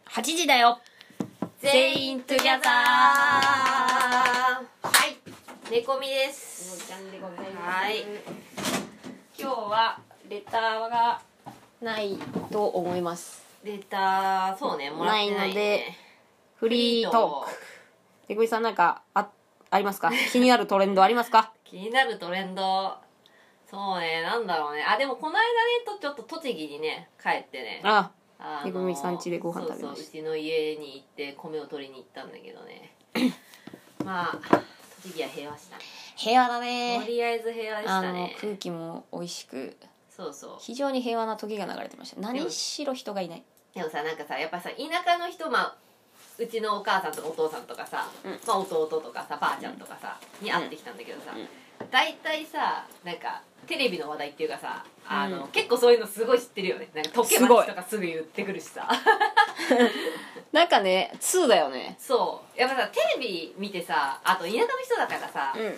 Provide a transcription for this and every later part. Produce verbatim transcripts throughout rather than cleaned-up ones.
はちじだよ全員トゥギャザー。 はい、猫みです。 のちゃんでございます。 はい、 今日はレターがないと思います。 レターそうねもらってないね。 ないのでフリートーク。でこいさんなんか あ, ありますか？気になるトレンドありますか？ 気になるトレンドそうね、なんだろうね。あでもこの間ねとちょっと栃木にね帰ってね、 ああ猫みさん家でご飯食べました。 そうそう、うちの家に行って米を取りに行ったんだけどねまあ栃木は平和したね。 平和だね。 とりあえず平和でしたね。 あの空気も美味しく、 そうそう、 非常に平和な時が流れてました。何しろ人がいない。 でもさ、なんかさやっぱさ田舎の人、まあうちのお母さんとかお父さんとかさ、うんまあ、弟とかさばあちゃんとかさ、うん、に会ってきたんだけどさ、うん、大体さなんかテレビの話題っていうかさあの、うん、結構そういうのすごい知ってるよね。なんか時計町とかすぐ言ってくるしさなんかねツーだよね。 そうやっぱさテレビ見てさ、あと田舎の人だからさ、うん、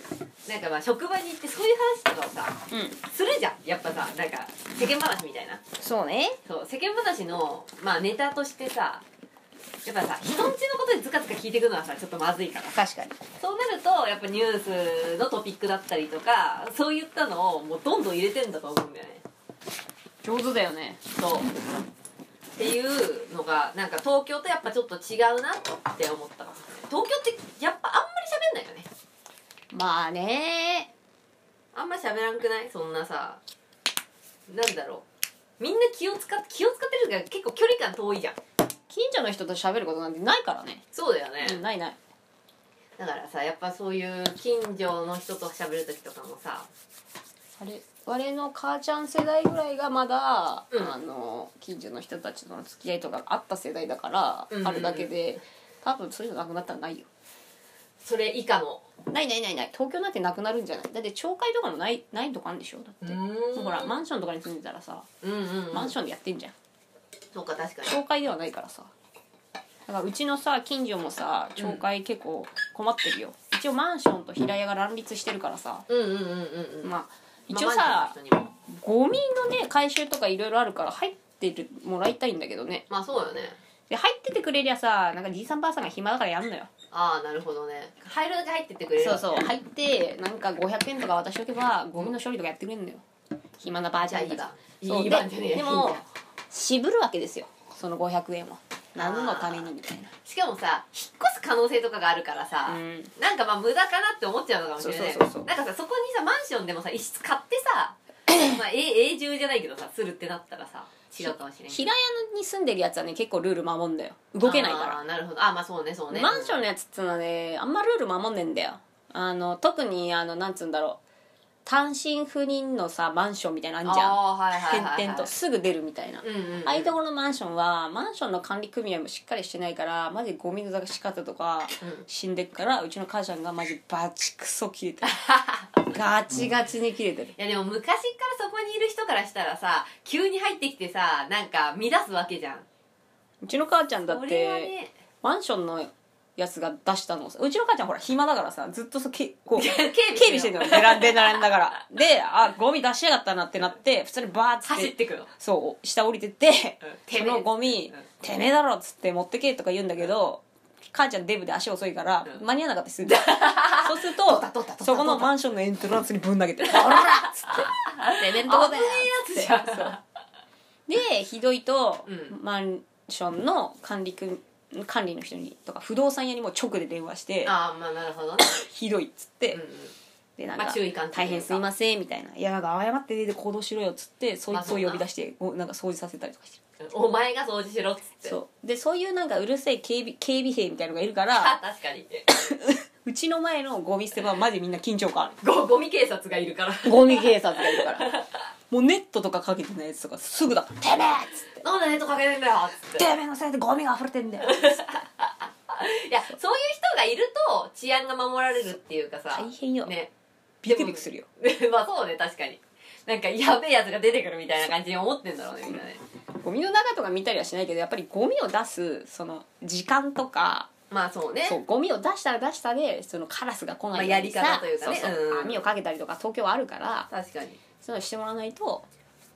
なんかまあ職場に行ってそういう話とかをさ、うん、するじゃん。やっぱさなんか世間話みたいな。 そうね。そう世間話の、まあ、ネタとしてさやっぱさ人んちのことでズカズカ聞いてくるのはさちょっとまずいから。 確かにそうなるとやっぱニュースのトピックだったりとかそういったのをもうどんどん入れてんだと思うんだよね。 上手だよね。 そうっていうのがなんか東京とやっぱちょっと違うなって思ったかもしれない。東京ってやっぱあんまり喋んないよね。 まあねあんまり喋らんくない？そんなさなんだろう、みんな気を使って気を使ってるから結構距離感遠いじゃん。 近所の人と喋ることなんてないからね。 そうだよね、 うん、ないない。 だからさやっぱそういう近所の人と喋る時とかもさあれ我の母ちゃん世代ぐらいがまだ、 うん、 あの近所の人たちとの付き合いとかあった世代だから、 うんうんうん、 あるだけで多分そういうのなくなったらないよ。 それ以下のないないないない。東京なんてなくなるんじゃない？だって町会とかのないないとかあるんでしょ。だってもうほらマンションとかに住んでたらさ、うんうんうん、マンションでやってんじゃん。 そうか確かに町会ではないからさ。だからうちのさ近所もさ町会結構困ってるよ、うん、一応マンションと平屋が乱立してるからさ、うんうんうんうん、まあ一応さ、まあ、ゴミのね回収とかいろいろあるから入ってるもらいたいんだけどね。 まあそうよね。 で入っててくれりゃさなんかじいさんばあさんが暇だからやんのよ。 ああなるほどね。入るだけ入ってってくれる、ね、 そうそう入ってなんかごひゃくえんとか渡しておけばゴミの処理とかやってくれるのよ。暇なばあちゃんだから。そういい番じゃねえ。 でも渋るわけですよそのごひゃくえんは。何のためにみたいな。 しかもさ引っ越す可能性とかがあるからさ、うん、なんかまあ無駄かなって思っちゃうのかもしれない。そうそうそうそう。なんかさそこにさマンションでもさ一室買ってさまあ永住じゃないけどさするってなったらさ違うかもしれない。 平屋に住んでるやつはね結構ルール守んだよ。動けないから。 ああなるほど。あまあそうねそうね。 マンションのやつっつうのはねあんまルール守んねえんだよ。あの特にあのなんつうんだろう単身赴任のさマンションみたいなのあんじゃん。あ、はいはいはいはい、点々とすぐ出るみたいな、うんうんうん、ああいうところのマンションはマンションの管理組合もしっかりしてないからマジゴミの出し方とか死んでっから、うん、うちの母ちゃんがマジバチクソ切れてるガチガチに切れてる、うん、いやでも昔からそこにいる人からしたらさ急に入ってきてさなんか乱すわけじゃん。 うちの母ちゃんだって、ね、マンションのやつが出したの。うちの母ちゃんほら暇だからさずっとそけこう警備してんのよ。ベランダだからであゴミ出しやがったなってなって普通にバーッつって走ってくの。そう下降りてって、うん、そのゴミ、うん、てめえだろっつって持ってけとか言うんだけど、うん、母ちゃんデブで足遅いから、うん、間に合わなかったりするそうするとそこのマンションのエントランスにぶん投げて「ほら!」っつって「てめえんとこだよ!」っつってでひどいと、うん、マンションの管理組管理の人にとか不動産屋にも直で電話してああまあなるほどねひどいっつって、うんうん、でなんか、 まあ、注意喚起大変すいませんみたいな、いやなんか謝って出て行動しろよっつってそいつを呼び出して、まあ、なんか掃除させたりとかしてる。 お前が掃除しろっつってそうでそういうなんかうるせえ警備警備兵みたいなのがいるから確かにうちの前のゴミ捨て場はマジみんな緊張感あるゴゴミ警察がいるからゴミ警察がいるからもうネットとかかけてないやつとかすぐだから「てめえ!」っつって「 なんでネットかけてんだよ!」っつって「 てめえのせいでゴミが溢れてんだよ!」っつっていやそういう人がいると治安が守られるっていうかさ大変よ、 ね、 ビクビクするよまあそうね確かになんかやべえやつが出てくるみたいな感じに思ってんだろうねみんなね。 ゴミの中とか見たりはしないけどやっぱりゴミを出すその時間とかまあそうねそうゴミを出したら出したでそのカラスが来ないようにさ、 まあ、やり方というかねそうそう、うん、網をかけたりとか東京はあるから確かにそういうのしてもらわないと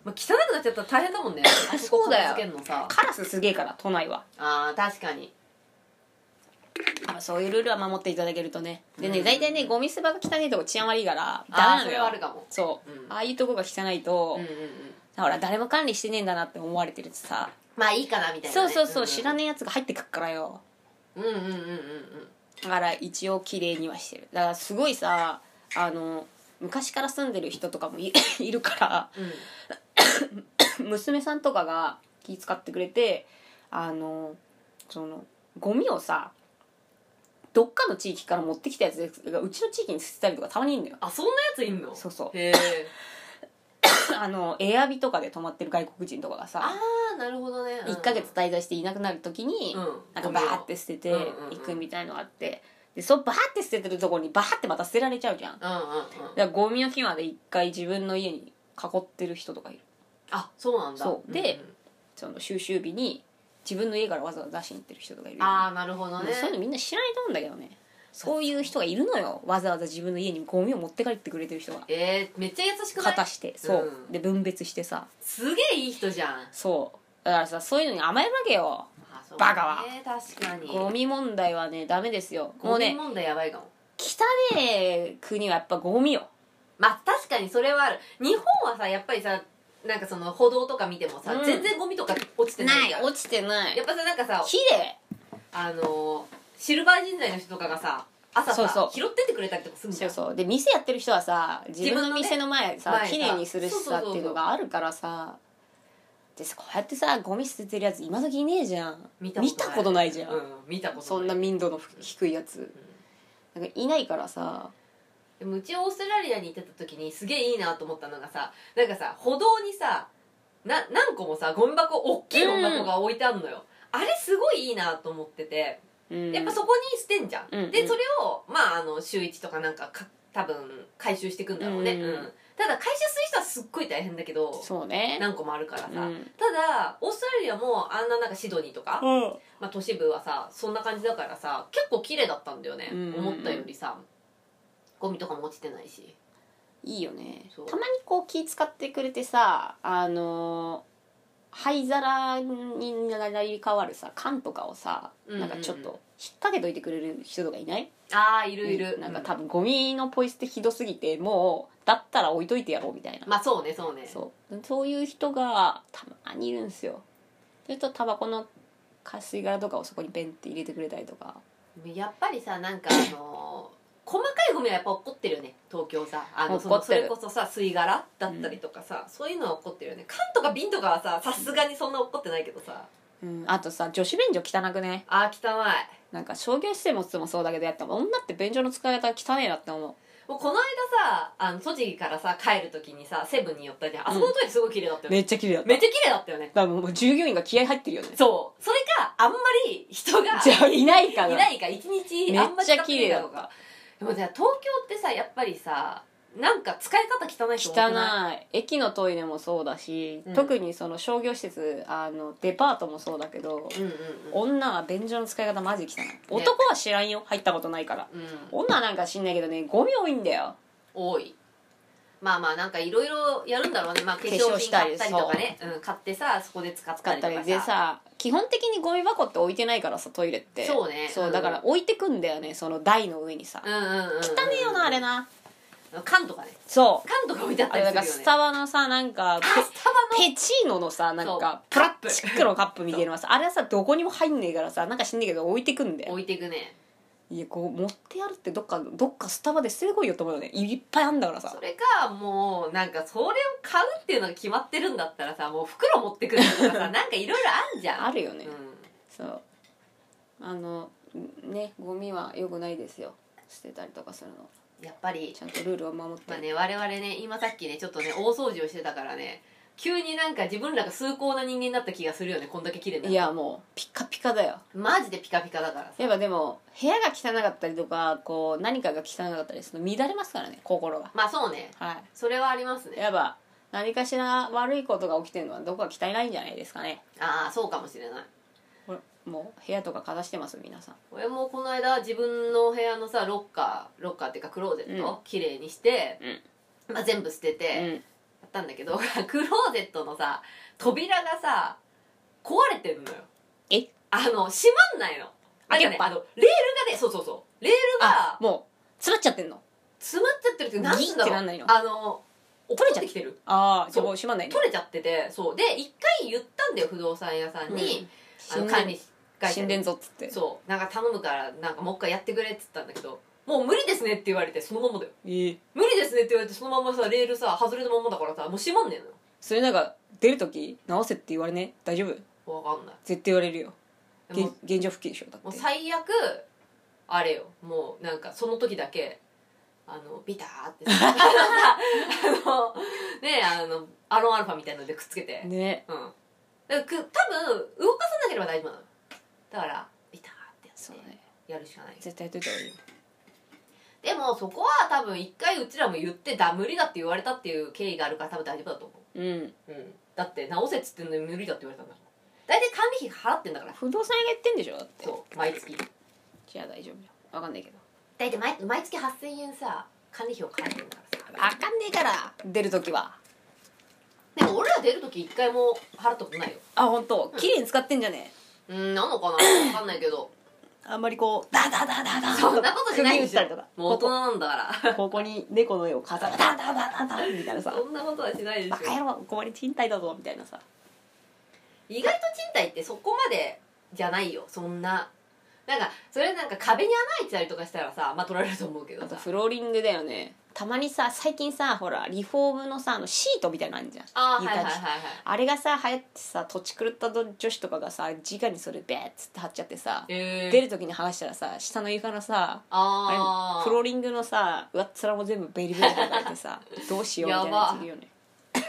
まあ、汚くなっちゃったら大変だもんねあそこそうだよ片付けんのさ。 カラスすげえから都内は。 あー確かに。 あ、そういうルールは守っていただけるとね。でね、 うん大体ねゴミ捨て場が汚いとこ治安悪いからダメあーそなのよ。 れはあるかも。 そう、 うんああいうとこが汚いと、 うんうんうん。 ほら誰も管理してねえんだなって思われてるとさ、 まあいいかなみたいな、ね、 そうそうそう、知らねねえやつが入ってくっからよ。 うんうんうんうんうん。 だから一応綺麗にはしてる。だからすごいさ、あの昔から住んでる人とかもいいるからうん娘さんとかが気遣ってくれて、あのそのゴミをさどっかの地域から持ってきたやつがうちの地域に捨てたりとかたまにいるんだよ。 あそんなやついんの。 そうそうへえ。 あのエアビとかで泊まってる外国人とかがさああなるほどね、うん、 いっかげつ滞在していなくなる時に、 うんなんかバーって捨ててうんうんうんいくみたいのがあって、でそうバーって捨ててるところにバーってまた捨てられちゃうじゃん。だかうんうんうん。 らゴミの日まで一回自分の家に囲ってる人とかいる。 あそうなんだ。 そうでんんその収集日に自分の家からわざわざ出しに行ってる人とかいるよ。 ああなるほどね。 そういうのみんな知らないと思うんだけどね。そういう人がいるのよ。わざわざ自分の家にゴミを持って帰ってくれてる人がえー、めっちゃ優しくない。 片して、そう、 うんで分別してさ、 すげえいい人じゃん。 そうだからさ、そういうのに甘えるわけよ。 あそうバカはね確かに。 ゴミ問題はねダメですよ。もゴうねミ問題やばいかも。 汚ね国はやっぱゴミよ。 まあ確かにそれはある。日本はさやっぱりさなんかその歩道とか見てもさ、 うん全然ゴミとか落ちてないじゃん。 落ちてない。 やっぱさなんかさ綺麗。 あのシルバー人材の人とかがさ朝さそうそう拾ってってくれたりとかするじゃん。 そうそうで店やってる人はさ自分の店の前さ自分のね綺麗にするしそうそうそうそうさっていうのがあるからさ、でさこうやってさゴミ捨ててるやつ今時いねえじゃん。 見見たことないじゃん、 うん、見たことない。 そんな民度の低いやつなんかいないからさ。 でもうちオーストラリアに行ってた時にすげえいいなと思ったのがさなんかさ歩道にさな何個もさゴミ箱大きいゴミ箱が置いてあるのよ、あれすごいいいなと思ってて、 うんやっぱそこに捨てんじゃん、 うんでそれをまああの週いちとかなんかか多分回収していくんだろうね、 うんうんただ回収する人はすっごい大変だけどそうね。 何個もあるからさ、 うんただオーストラリアもあんななんかシドニーとか、 うんまあ、都市部はさそんな感じだからさ結構綺麗だったんだよね、 うんうんうん思ったよりさゴミとかも落ちてないし。 いいよね。 そうたまにこう気使ってくれてさ、あの灰皿になり変わるさ缶とかをさ、 うんうんうんなんかちょっと引っ掛けといてくれる人とかいない？ ああいるいる、 なんか多分ゴミのポイ捨てひどすぎてもうだったら置いといてやろうみたいな、 まあそうねそうねそうそういう人がたまにいるんですよ。それとタバコの吸い殻とかをそこにペンって入れてくれたりとか。 やっぱりさなんかあのー細かいゴミはやっぱ起こってるよね東京さあのそのそ起こってるれこそさ吸い殻だったりとかさ、そういうのは起こってるよね。缶とか瓶とかはささすがにそんな起こってないけどさ、 うん、あとさ女子便所汚くね。 あー汚い。 なんか商業施設もそうだけどやっぱ女って便所の使い方が汚いなって思う。 もうこの間さあの栃木からさ帰る時にさセブンに寄ったじゃん。あそこのトイレすごい綺麗だったよね、 めっちゃ綺麗だった。 めっちゃ綺麗だったよね。 だからもう従業員が気合入ってるよね。 そうそれかあんまり人がじゃあいないかな。 いないか一日めっあんまりちゃ綺麗だっ使ってないのか。 た。 でもじゃあ東京ってさやっぱりさなんか使い方汚い人多くない？ 汚い。駅のトイレもそうだし、 うん特にその商業施設あのデパートもそうだけど、 うんうんうん女は便所の使い方マジ汚い。男は知らんよ、入ったことないから。 うん女なんか知んないけどね、ゴミ多いんだよ。 多い。まあまあなんかいろいろやるんだろうね、まあ、化粧化粧したり品買ったりとかね、うん、買ってさそこで使っ使ったりたりとかさでさ、基本的にゴミ箱って置いてないからさ、トイレってそうねそう、 うんだから置いてくんだよね、その台の上にさ。 うんうんうんうん、 汚ねえよなあれな。 缶とかねそう缶とか置いてあっあれたりするよね。 だからスタバのさ、なんかあスタバのペチーノのさ、なんそうかプラスチックのカップみたいなのはさ、あれはさどこにも入んねえからさ、なんか知んねえけど置いてくんだよ。 置いていくね。 いや、こう持ってやるってどっかどっかスタバで捨ててこいよって思うよね。いっぱいあんだからさそ。れかもうなんかそれを買うっていうのが決まってるんだったらさもう袋持ってくるとかさなんかいろいろあんじゃん。 あるよね、 うんそうあのね、ゴミは良くないですよ、捨てたりとかするの。 やっぱりちゃんとルールを守って、 まあね我々ね今さっきねちょっとね大掃除をしてたからね急になんか自分らが崇高な人間になった気がするよねこんだけ綺麗ないやもうピカピカだよ。 マジでピカピカだからさ。 やっぱでも部屋が汚かったりとかこう何かが汚かったりすると乱れますからね、心が。 まあそうねはそれはありますい、 ね。 やっぱ何かしら悪いことが起きてるのはどこか汚いんじゃないですかね。 ああそうかもしれない。 これもう部屋とか片してます皆さん。 俺もこの間自分の部屋のさロッカーロッカーっていうかクローゼットうんを綺麗にして、 うまあ、全部捨てて、 んやっったんだけどクローゼットのさ扉がさ壊れてんのよ。 えあの閉まんないの。なんかね、あのレールがね、そうそうそうレールがもう詰まっちゃってんの。 詰まっちゃってるってなんつうんだろう、 ギッてなんないの。 あの取れちゃってきてる。 ああ、 そうもう閉まんないね。 取れちゃってて、そうで一回言ったんだよ不動産屋さんに、うん、あの管理会社死んでんぞっつって。 そうなんか頼むからなんかもう一回やってくれっつったんだけど、もう無理ですねって言われてそのままだよ。 えー、 無理ですねって言われてそのままさレールさ外れたままだからさもう閉まんねえのよ。 それなんか出るとき直せって言われね。大丈夫？ わかんない。 絶対言われるよ。 もう現状復帰でしょだって。 もう最悪あれよ、もうなんかその時だけあのビターってさあのねあのアロンアルファみたいなのでくっつけてね、 うん、だからく多分動かさなければ大丈夫なの。だからビターってやって、ね、やるしかない。 絶対やっといた方がいいよ。 でもそこは多分一回うちらも言ってだ無理だって言われたっていう経緯があるから多分大丈夫だと思う。 うん、うん、 だって直せっつってんのに無理だって言われたんだから大体管理費払ってんだから。 不動産屋が言ってんでしょだって。 そう毎月。 じゃあ大丈夫よ。分かんないけど大体 毎, 毎月はっせんえんさ管理費を払ってるからさ分かんねえから出るときは。 でも俺ら出るとき一回も払ったことないよ。 あ本当。綺麗に使ってんじゃねえうんなのかな分かんないけどあんまりこうダダダダダそんなことしないでしょ。 釘打ったりとかもう大人なんだからここに猫の絵を飾るダダダダダみたいなさそんなことはしないでしょ。 バカ野郎ここに賃貸だぞみたいなさ。 意外と賃貸ってそこまでじゃないよ。そんななんかそれなんか壁に穴開いてたりとかしたらさまあ取られると思うけどさ。 あとフローリングだよね。たまにさ最近さほらリフォームのさあのシートみたいなのあるじゃん。 あーはいはいはいはい。 あれがさ流行ってさ土地狂った女子とかがさ直にそれベーッつって貼っちゃってさ、 えー、 出る時に剥がしたらさ下の床のさああれフローリングのさ上っ面も全部ベリベリ剥がれてさどうしようみたいなやついるよね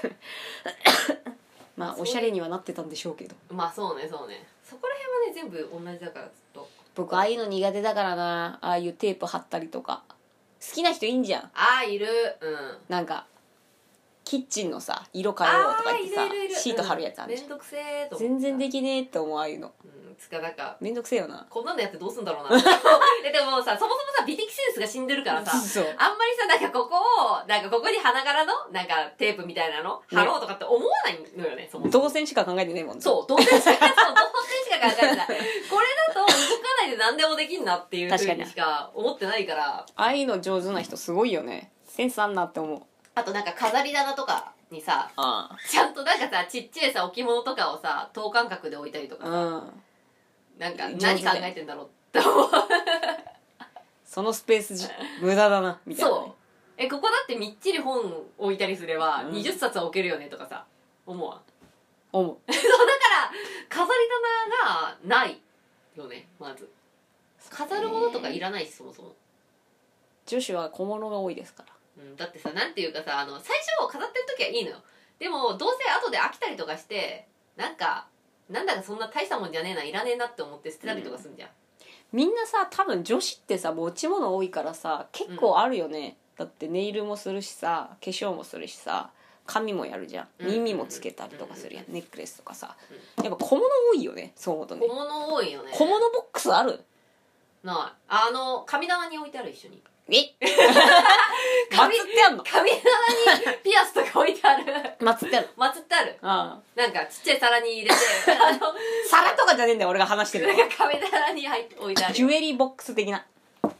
まあおしゃれにはなってたんでしょうけど。 まあそうねそうねそこら辺はね全部同じだからずっと。 僕ああいうの苦手だからな。ああいうテープ貼ったりとか好きな人いいんじゃん。 ああいるうんなんかキッチンのさ色変えようとか言ってさいるいるいるシート貼るやつあるじゃん、 めんどくせえと思全然できねえって思うああいうの。 うんつかなんかめんどくせえよな。 こんなんでやってどうすんだろうなえでもさそもそもさ美的センスが死んでるからさそうあんまりさなんかここをなんかここに花柄のなんかテープみたいなの貼ろうとかって思わないのよね。そもそも動線しか考えてねえもんね。 そう動線しかそう動線しか考えてないこれだと動かないで何でもできんなっていうふうにしか思ってないから。 ああいうの上手な人すごいよね。センスあんなって思う。 あとなんか飾り棚とかにさあちゃんとなんかさちっちゃいさ置物とかをさ等間隔で置いたりとかあ、 さ、 うんなんか上手何考えてんだろうって思うそのスペースじ無駄だなみたいなね、 そうえここだってみっちり本置いたりすればうんにじゅっさつは置けるよねとかさ思わん思う。 そうだから飾り棚がないよね。まず飾るものとかいらないしそもそも、 女子は小物が多いですから。 うん、だってさなんていうかさあの最初飾ってる時はいいのよ。でもどうせ後で飽きたりとかしてなんかなんだかそんな大したもんじゃねえないらねえなって思って捨てたりとかすんじゃん、 みんなさ多分女子ってさ持ち物多いからさ結構あるよね、うん、だってネイルもするしさ化粧もするしさ髪もやるじゃん、 うん、 耳もつけたりとかするやん、うん、ネックレスとかさ、 うん、 やっぱ小物多いよね。そう思うとね小物多いよね。 小物ボックスある？ ないあの神棚に置いてある一緒にえ祀ってあんの？ 神棚にピアスとか置いてある祀ってある祀ってある。 ああなんかちっちゃい皿に入れてあの皿とかじゃねえんだよ俺が話してるのなんか神棚に入って置いてある。 ジュエリーボックス的な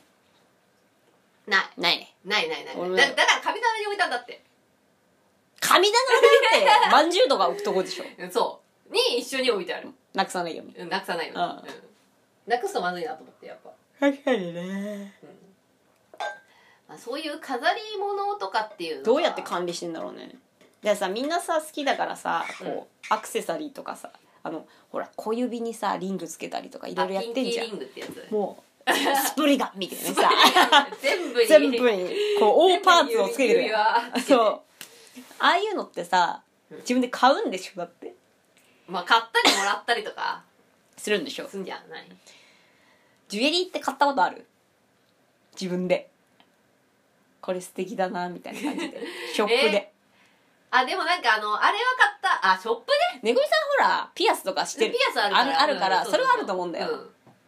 ないないね。 ないないない俺もだだから神棚に置いたんだって。 神棚なんてまんじゅうとか置くとこでしょ。 そうに一緒に置いてある。 なくさないように。 うんなくさないの、 ああうん、なくすとまずいなと思ってやっぱ、 確かにね。 うんまあ、そういう飾り物とかっていうのはどうやって管理してんだろうね。でさみんなさ好きだからさこう、 うんアクセサリーとかさあのほら小指にさリングつけたりとかいろいろやってんじゃん。 ピンキーリングってやつもうスプリガンみたいなさ全部に全部にこう大パーツをつけてる指や輪ん。そうああいうのってさ自分で買うんでしょだってまあ買ったりもらったりとかするんでしょ。 すんじゃない。 ジュエリーって買ったことある？自分でこれ素敵だなみたいな感じでショップで、 あでもなんかあのあれは買ったあショップでねぐみさんほらピアスとかしてるピアスあるからあるあるから、 うんそれはあると思うんだよ、 うん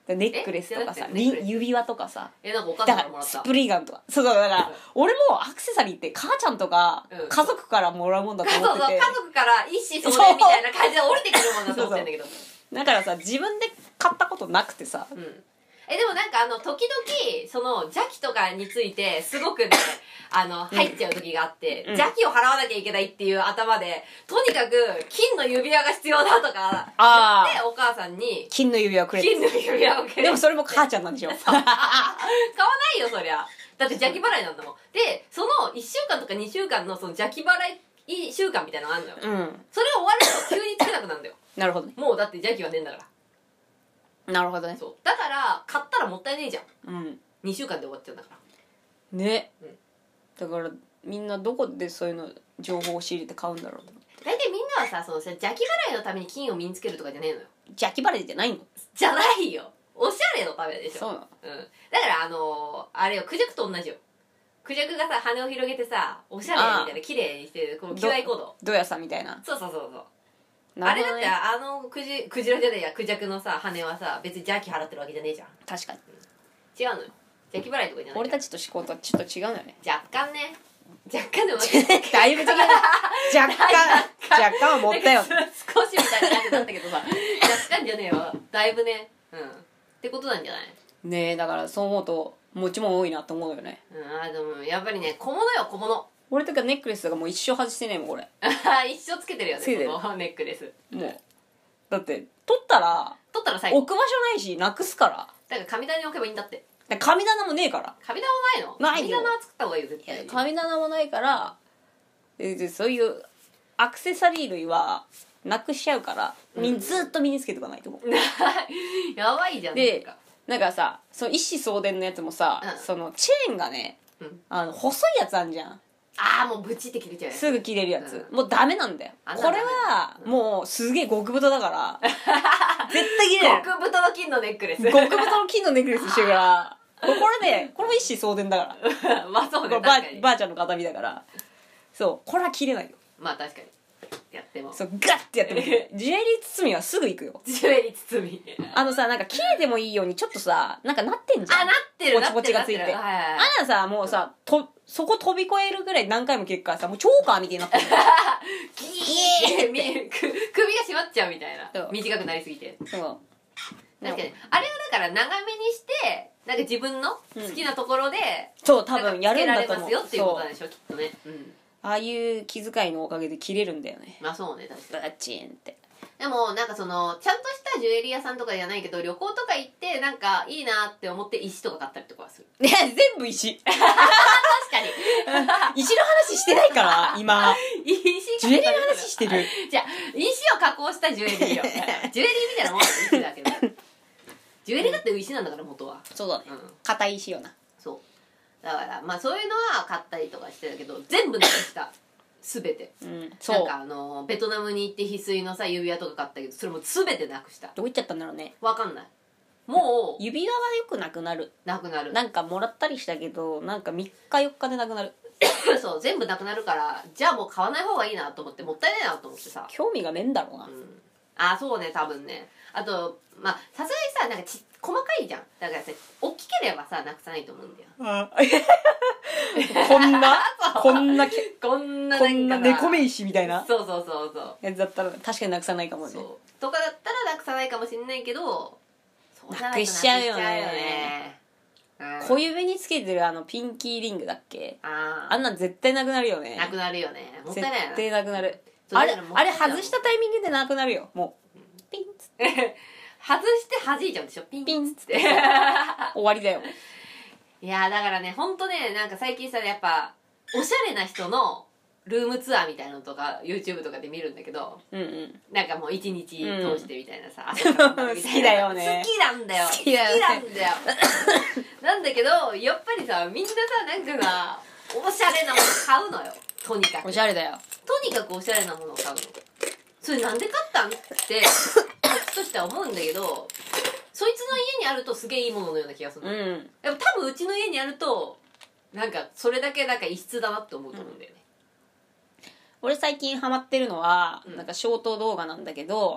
ネックレスとかさえネックレス指輪とかさ、 えなんかお母だからさんからもらったスプリーガンとか、そうそう、だから俺もアクセサリーって母ちゃんとかうん家族からもらうもんだとそうそう思ってて、 家族から一子相伝みたいな感じで降りてくるもんだと思ってんだけどだからさ自分で買ったことなくてさ、 うんえでもなんかあの時々その邪気とかについてすごくねあの入っちゃう時があって、 うん邪気を払わなきゃいけないっていう頭でとにかく金の指輪が必要だとかあー言ってお母さんに金の指輪をくれって。 金の指輪をくれでもそれも母ちゃんなんでしょ買わないよそりゃだって邪気払いなんだもんでそのいっしゅうかんとかにしゅうかんのその邪気払い週間みたいなのがあるのよ、 うんそれ終わると急につけなくなるんだよなるほどねもうだって邪気はねえんだからなるほどねそうだから買ったらもったいねえじゃんうんにしゅうかんで終わっちゃうんだからね、 うんだからみんなどこでそういうの情報を仕入れて買うんだろうと思って大体みんなはさそのさ邪気払いのために金を身につけるとかじゃねえのよ邪気払いじゃないの？ じゃないよおしゃれのためでしょそうなの？ うん、だからあのー、あれよクジャクと同じよクジャクがさ羽を広げてさおしゃれみたいな綺麗にしてるこの キューアイ コードどやさんみたいな。 そうそうそうそうなるほどねあれだってあのクジクジラじゃねえやクジャクのさ羽はさ別に邪気払ってるわけじゃねえじゃん確かに違うのよ邪気払いとかじゃない俺たちと思考とはちょっと違うのよね若干ね若干でもだいぶ違うね若干若干は持ったよ少しみたいな感じだったけどさ若干じゃねえわだいぶねうんってことなんじゃないねえだからそう思うと持ち物多いなと思うよね。 うんあでもやっぱりね小物よ小物俺とかネックレスとかもう一生外してねえもんこれ。 一生つけてるよねつけてるこのネックレスもうだって取ったら取ったら最後置く場所ないしなくすから。 だから神棚に置けばいいんだってだから神棚もねえから。 神棚もないのないよ神棚は作った方がいいよ絶対に神棚もないからえでそういうアクセサリー類はなくしちゃうから、みうんずっと身につけとかないと思う。 やばいじゃんでなんかなんかさその一子相伝のやつもさ、 うんそのチェーンがねうんあの細いやつあんじゃん。 ああもうブチって切れちゃうやつすぐ切れるやつ、 うんもうダメなんだよ。 あこれはうんもうすげえ極太だから絶対切れる。 極太の金のネックレス極太の金のネックレスしてるからこれねこれも一子相伝だからまあそうこればね確かにばあちゃんの形見だからそうこれは切れないよ。 まあ確かにやってもそうガッてやってもジュエリー包みはすぐいくよ。 ジュエリー包みあのさなんか切れてもいいようにちょっとさなんかなってんじゃん。 あなってるポチポチがついてなってるはいはいはいあんなさもうさとそこ飛び越えるぐらい何回も切るからさもうチョーカーみたいになってるギーッみく首が締まっちゃうみたいなそう短くなりすぎてそう確かにあれはだから長めにしてなんか自分の好きなところで、 そう多分やるんだと思う。 つけられますよっていうことなんそうでしょきっとねうんああいう気遣いのおかげで切れるんだよね。 まあそうね確かにバチンってでもなんかそのちゃんとしたジュエリー屋さんとかじゃないけど旅行とか行ってなんかいいなって思って石とか買ったりとかはするいや全部石確かに石の話してないから今石ジュエリーの話してる。 じゃあ石を加工したジュエリーよジュエリーみたいなもんだよ石だけどジュエリーだって石なんだから元はそうだねうん硬い石よな。 そうだからまあそういうのは買ったりとかしてたけど全部なくした全てうんそうなんかあのベトナムに行って翡翠のさ指輪とか買ったけどそれも全てなくしたどこ行っちゃったんだろうね。 わかんないもう指輪はよくなくなる。 なくなるなんかもらったりしたけどなんかみっかよっかでなくなる。 そう全部なくなるからじゃあもう買わない方がいいなと思ってもったいないなと思ってさ興味がねえんだろうな。 うんあそうね多分ねあとまあさすがにさなんかち細かいじゃんだからさ大きければさなくさないと思うんだよこんなこんなけこんなこんななんかさ猫目石みたいなそうそうそうそうやつだったら確かになくさないかもね。 そうとかだったらなくさないかもしれないけどそうじゃないとなくしちゃうよねなくしちゃうよねうん小指につけてるあのピンキーリングだっけあーあんなん絶対なくなるよね。 なくなるよねもったいないよ絶対なくなる。 そうあれだからもったいないあれ外したタイミングでなくなるよもうピンっつってな外して弾いちゃうんでしょピンピンっつってって終わりだよ。 いやーだからねほんとねなんか最近さやっぱおしゃれな人のルームツアーみたいなのとか YouTube とかで見るんだけどうんうんなんかもう一日通してみたいなさ、 ん朝から晩までみたいな好きだよね好きなんだよ好きだよね好きなんだよなんだけどやっぱりさみんなさなんかさおしゃれなもの買うのよとにかくおしゃれだよ。 とにかくおしゃれなものを買うのそれなんで買ったんってこっちとしては思うんだけどそいつの家にあるとすげえいいもののような気がするの、 うんでも多分うちの家にあるとなんかそれだけなんか異質だなって思うと思うんだよね、 俺最近ハマってるのは、 うんなんかショート動画なんだけど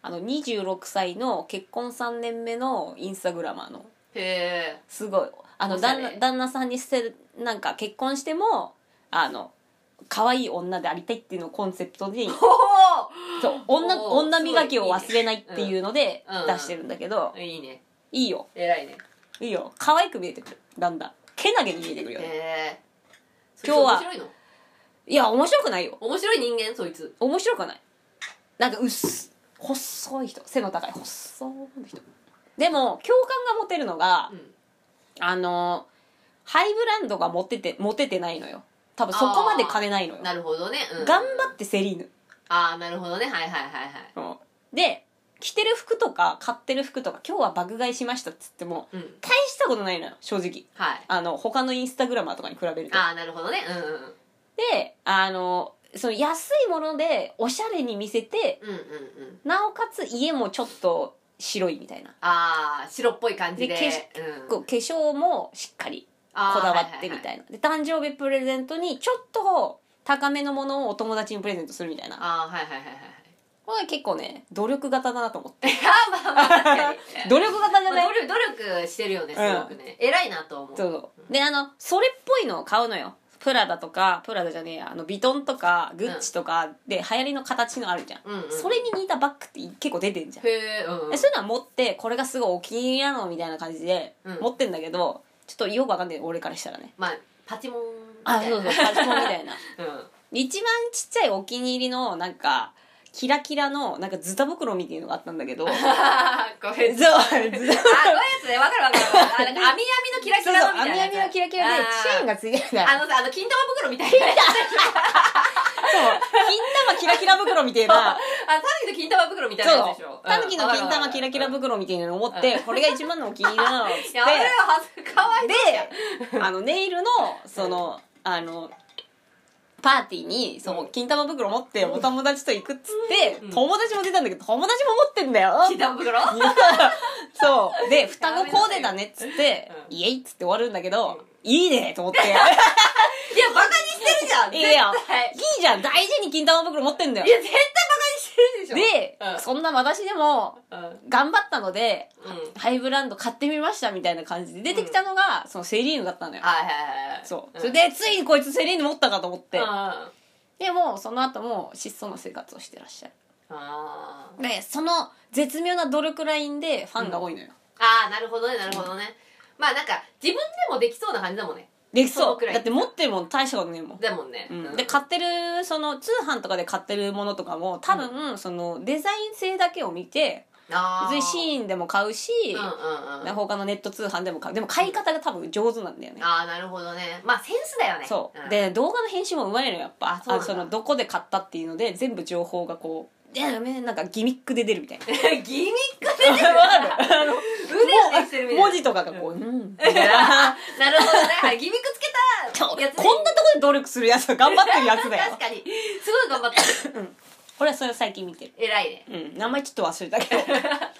あのにじゅうろくさいの結婚さんねんめのインスタグラマーのへえすごいあの旦那旦那さんに捨てるなんか結婚してもあの可愛い女でありたいっていうのをコンセプトにそう女女磨きを忘れないっていうので出してるんだけど、 いいねいいよ偉いねいいよ可愛く見えてくるだんだんけなげに見えてくるよね。 へえ今日は面白いのいや面白くないよ。 面白い人間そいつ面白くない。なんか薄細い人背の高い細い人でも共感が持てるのが、 うんあのハイブランドが持ってて持ててないのよ多分そこまで金ないのよ。 なるほどね、うん、 頑張ってセリーヌ、 ああなるほどねはいはいはいはいうん、で着てる服とか買ってる服とか今日は爆買いしましたっつっても、 うん、 大したことないのよ正直。 はいあの他のインスタグラマーとかに比べると。 ああなるほどねうんうんであのその安いものでおしゃれに見せてうんうんうんなおかつ家もちょっと白いみたいなああ白っぽい感じででうん、 こう化粧もしっかりあーこだわってみたいな、 はいはいはいで誕生日プレゼントにちょっと高めのものをお友達にプレゼントするみたいな。 ああはいはいはいはいこれ結構ね努力型だなと思ってあまあまあ確かに努力型じゃない、 まあ努力努力してるよねすごくね、偉いなと思うそうそうであのそれっぽいのを買うのよ。プラダとかプラダじゃねえやあのビトンとかグッチとかで流行りの形のあるじゃん、 うんうん、 それに似たバッグって結構出てんじゃん。 へえ、うんうん、 でそういうのは持ってこれがすごいお気に入りなのみたいな感じで持ってんだけど、ちょっとよくわかんない俺からしたらね。 まあパチモンみあたいなそうそうパチモンみたいなうん一番ちっちゃいお気に入りのなんかキラキラのなんかズタ袋みたいなのがあったんだけどそうこれあこういうやズタつねわかるわかるわかるあなんか網網のキラキそうそうラのみたいなやつ網網のキラキラでチェーンがついてるんだよ。 あのさあの金玉袋みたいなやつそう金玉キラキラ袋みたいなあタヌキの金玉袋みたいなやつでしょタヌキの金玉キラキラ袋みたいなのを持ってこれが一番のお気に入りなのっつってやめろよはずかわいそうであのネイルのそのあのパーティーにその金玉袋持ってお友達と行くっつって、うん、友達も出たんだけど友達も持ってんだよ金玉袋そうで双子コーデだねっつってうん、 イエイっつって終わるんだけど、うん、いいねと思っていやいやバカにしてるじゃんいやいやいいじゃん大事に金玉袋持ってんだよ。 いや絶対バカにしてるでしょで、 うん、 そんな私でも頑張ったので、 うん、 ハイブランド買ってみましたみたいな感じで出てきたのが、うん、そのセリーヌだったのよ。 はいはいはいそう、 うん、 それでついにこいつセリーヌ持ったかと思って、 うん、 でもその後も質素な生活をしてらっしゃる。 あでその絶妙な努力ラインでファンが多いのよ、うん、 ああなるほどねなるほどね、まあなんか自分でもできそうな感じだもんね。 できそうだって持ってるもん大したことねえもんだもんね、 うん、で買ってるその通販とかで買ってるものとかも多分、うん、そのデザイン性だけを見て別にシーンでも買うし、うんうんうん、他のネット通販でも買う。でも買い方が多分上手なんだよね。 ああなるほどね。まあセンスだよね。 そう、 うん、 で動画の編集もうまいのよやっぱ。 あそうなんだ。 あそのどこで買ったっていうので全部情報がこうでなんかギミックで出るみたいなギミックで出るわかるあの腕でしてるみたいな文字とかがこう、うん、うん、 なるほどね。ギミックつけたやつ、 こんなとこで努力するやつは頑張ってるやつだよ確かにすごい頑張ってる、 うん、これはそれを最近見てる。 偉いね。 うん名前ちょっと忘れたけど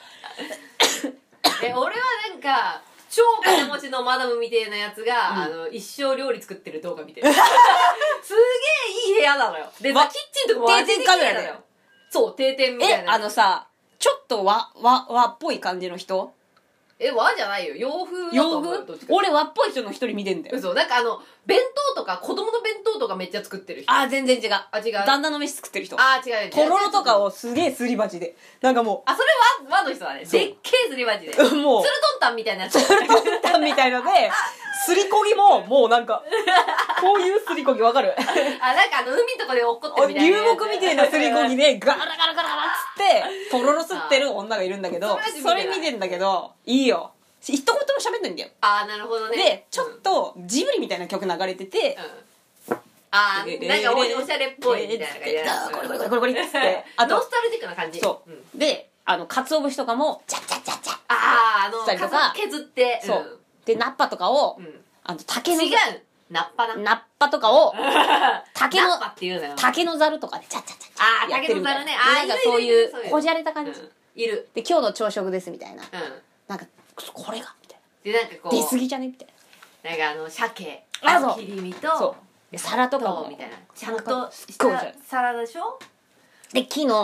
え俺はなんか超金持ちのマダムみたいなやつが、うん、あの一生料理作ってる動画見てるすげえいい部屋なのよ。でさキッチンとかも定点カメラだよ。 そう定点みたいな。 えあのさちょっと和和和っぽい感じの人。 え和じゃないよ洋風だと思う。 洋風俺和っぽい人の一人見てんだよ。 嘘なんかあの弁当とか子供の弁当とかめっちゃ作ってる人。 あ全然違う。 あ違う旦那の飯作ってる人。 あ違う違う。 とろろとかをすげえすり鉢でなんかもうあそれは和の人だね。でっけえすり鉢でもうつるとんたんみたいなやつつるとんたんみたいのですりこぎももうなんかこういうすりこぎわかるあなんかあの海とかで落っこってるみたいな流木みたいなすりこぎでガラガラガラガラっつってとろろ吸ってる女がいるんだけどそれ見てんだけどいいよ一言も喋んないんだよ。 ああなるほどね。 でちょっとジブリみたいな曲流れてて、 うん、ああなんかおしゃれっぽいみたいな感じでコリコリコリコリコリっつってあとノスタルジックな感じ。 そう、うん、であの鰹節とかもチャッチャッチャッチャッあああの削ってそう、うん、でナッパとかを、うん、あの竹の違うナッパなナッパとかを竹の竹のザルとかでチャッチャッチャッチャッやってるみたいな。ああなんかそういうこじゃれた感じ、 うん、いる。 で今日の朝食ですみたいな、うん、なんかこれがみたいなでなんかこう出過ぎじゃねみたいななんかあの鮭あ切り身とそう皿とかもみたいなちゃんとした皿でしょ。 で木の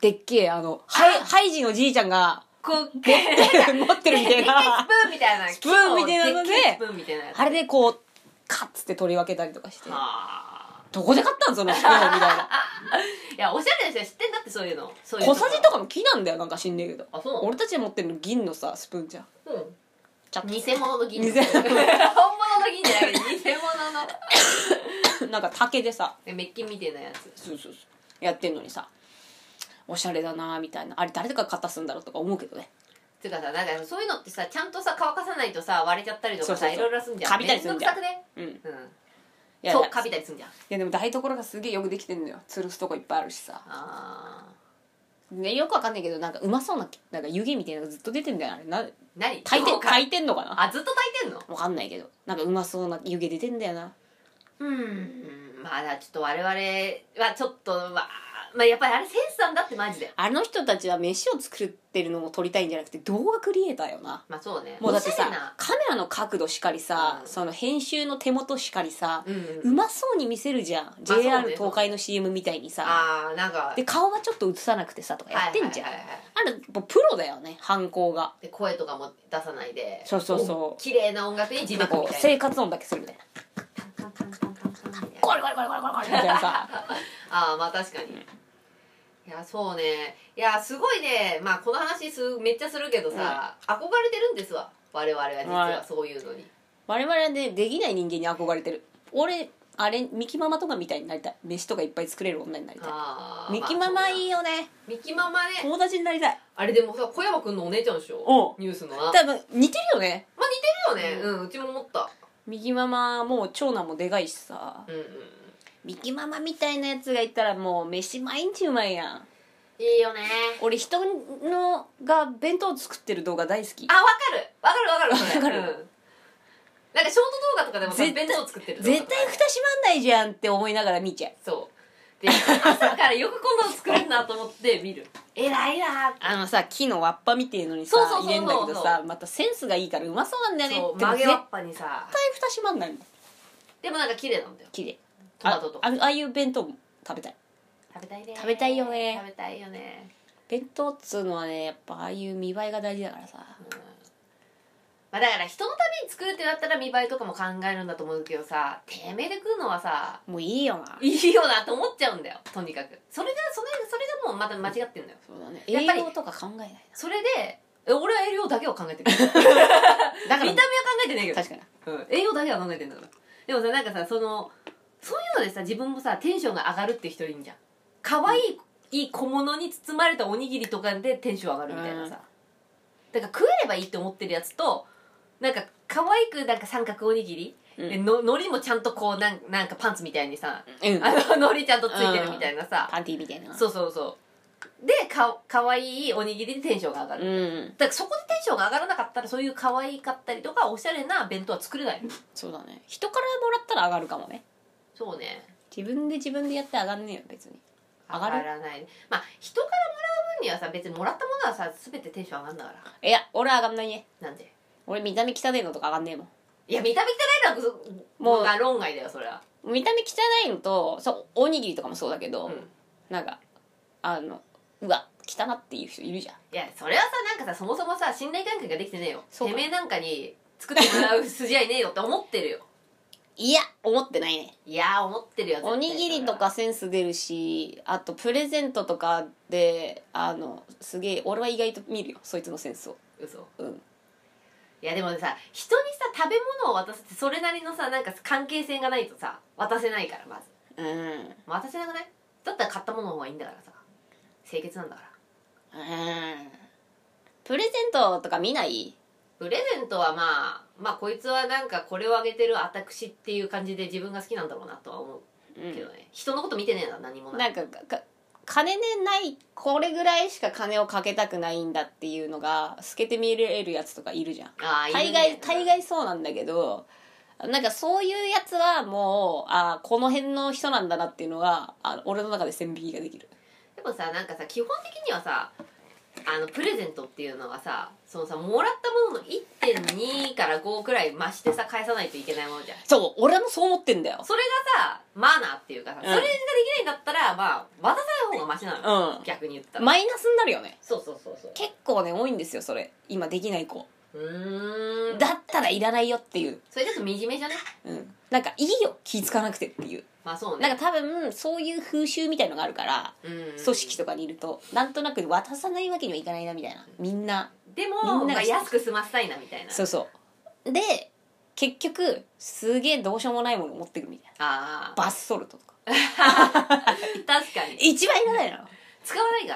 でっけえあのハイハイジのじいちゃんがこう持ってる持ってるみたいなスプーンみたいなスプーンみたいなのででっけえスプーンみたいなやつあれでこうカッつって取り分けたりとかしてはあどこで買ったんそのスプーンみたいないやおしゃれですよ知ってんだってそういうのそういう小さじとかも木なんだよなんか知んねえけどあそう俺たちが持ってるの銀のさスプーンじゃんうんちゃっと偽物の銀偽本物の銀じゃなくて偽物のなんか竹でさメッキンみたいなやつそうそうそうやってんのにさおしゃれだなみたいなあれ誰が買ったすんだろうとか思うけどねてかさなんかそういうのってさちゃんとさ乾かさないとさ割れちゃったりとかそうそうそうさいろいろすんじゃんカビたりすんじゃんめどくさくねうんいうんやいやそうカビたりすんじゃんいやでも台所がすげえよくできてんのよ吊るすとこいっぱいあるしさあね、よくわかんないけどなんかうまそうななんか湯気みたいなのがずっと出てんだよあれなー何炊いてどうか炊いてんのかなあずっと炊いてんのわかんないけどなんかうまそうな湯気出てんだよなうんまあちょっと我々はちょっとまあまあやっぱりあれセンスなんだってマジであの人たちは飯を作ってるのを撮りたいんじゃなくて動画クリエイターよなまあそうねもうだってさおしゃれなカメラの角度しかりさ、 うんその編集の手元しかりさ、 うんううんまそうに見せるじゃん、 そうねジェイアール 東海の シーエム みたいにさああなんかで顔はちょっと映さなくてさとかやってんじゃん、 はいはいはいはいあれもうプロだよね犯行がで声とかも出さないでそうそうそうお綺麗な音楽に字なんかこう幕みたいな生活音だけするみたいなタンタンタンタンタンタンみたいなゴリゴリゴリゴリゴリゴリみたいなさああまあ確かに、いやそうねいやすごいねまあこの話すめっちゃするけどさ、憧れてるんですわ我々は実はそういうのに、 我々はねできない人間に憧れてる俺あれミキママとかみたいになりたい飯とかいっぱい作れる女になりたいあーミキママいいよよねミキママね友達になりたいあれでもさ小山くんのお姉ちゃんでしょおうニュースのなまあ多分似てるよね似てるよねうん、うちも思ったミキママもう長男もでかいしさうんうんミキママみたいなやつがいたらもう飯毎日うまいやんいいよね俺人のが弁当作ってる動画大好きあわかるわかるわかるそれわかるうんなんかショート動画とかでもさ絶対弁当作ってる動画とか絶対蓋閉まんないじゃんって思いながら見ちゃうそうで朝からよくこんなの作れるなと思って見る偉いなってあのさ木の輪っぱみてえのにさそうそうそうそう入れんだけどさまたセンスがいいからうまそうなんだよねそうでも絶対曲げわっぱにさ蓋閉まんないもんでもなんか綺麗なんだよ綺麗トマトとかああああいう弁当も食べたい食べたいね食べたいよね食べたいよね弁当っつうのはねやっぱああいう見栄えが大事だからさうんまあだから人のために作るってなったら見栄えとかも考えるんだと思うけどさてめえで食うのはさもういいよないいよなと思っちゃうんだよとにかくそれがそれそれがもうまた間違ってんだよそうだねやっぱり栄養とか考えないなそれでえ俺は栄養だけを考えてる見ただから目は考えてないけど確かにうん、栄養だけは考えてんだからでもさなんかさそのそういうのでさ自分もさテンションが上がるって人いるんじゃん可愛い、いい小物に包まれたおにぎりとかでテンション上がるみたいなさ、だから食えればいいって思ってるやつとなんか可愛くなんか三角おにぎり、 うんでの海苔もちゃんとこうなんなんかパンツみたいにさ、 うんあの海苔ちゃんとついてるみたいなさ、 パンティーみたいなそうそうそうでか可愛いおにぎりでテンションが上がる、 うんだからそこでテンションが上がらなかったらそういう可愛かったりとかおしゃれな弁当は作れないのそうだね人からもらったら上がるかもねそうね自分で自分でやって上がんねえよ別に上がる上がらないまあ人からもらう分にはさ別にもらったものはさ全てテンション上がるんだからいや俺は上がんないねなんで俺見た目汚いのとか上がんねえもんいや見た目汚いのはもうもうが論外だよそれは見た目汚いのとそうおにぎりとかもそうだけど、 うんなんかあのうわ汚っていう人いるじゃんいやそれはさなんかさそもそもさ信頼関係ができてねえよそうかてめえなんかに作ってもらう筋合いねえよって思ってるよいや思ってないねいやー思ってるよ絶対おにぎりとかセンス出るしあとプレゼントとかであのすげえ俺は意外と見るよそいつのセンスを嘘うんいやでもさ人にさ食べ物を渡すってそれなりのさなんか関係性がないとさ渡せないからまずうん渡せなくないだったら買ったものの方がいいんだからさ清潔なんだからうんプレゼントとか見ないプレゼントはまあまあこいつはなんかこれをあげてる私っていう感じで自分が好きなんだろうなとは思うけどね、人のこと見てねえな何もないなんかか金ねないこれぐらいしか金をかけたくないんだっていうのが透けて見れるやつとかいるじゃんああいる大概ね大概そうなんだけどなんかそういうやつはもうあこの辺の人なんだなっていうのはあ俺の中で線引きができるでもさなんかさ基本的にはさあのプレゼントっていうのはさ、そのさもらったものの いってんに からごくらい増してさ返さないといけないものじゃん。 そう俺もそう思ってんだよ。 それがさマナーっていうかさ、 うんそれができないんだったらまあ渡さない方がマシなのよ、 うん逆に言ったら。 マイナスになるよね。 そうそうそうそう。 結構ね多いんですよそれ今できない子。 うーんだったらいらないよっていう。 それちょっと惨めじゃね。 うんなんかいいよ気ぃつかなくてっていう。 まあそうね。 なんか多分そういう風習みたいのがあるからうん組織とかにいるとなんとなく渡さないわけにはいかないなみたいな。みんなでもみんながまあ安く済ませたいなみたいな。 そうそうで結局すげえどうしようもないものを持ってくるみたいな。 ああバスソルトとか確かに一番いらないの。 使わないから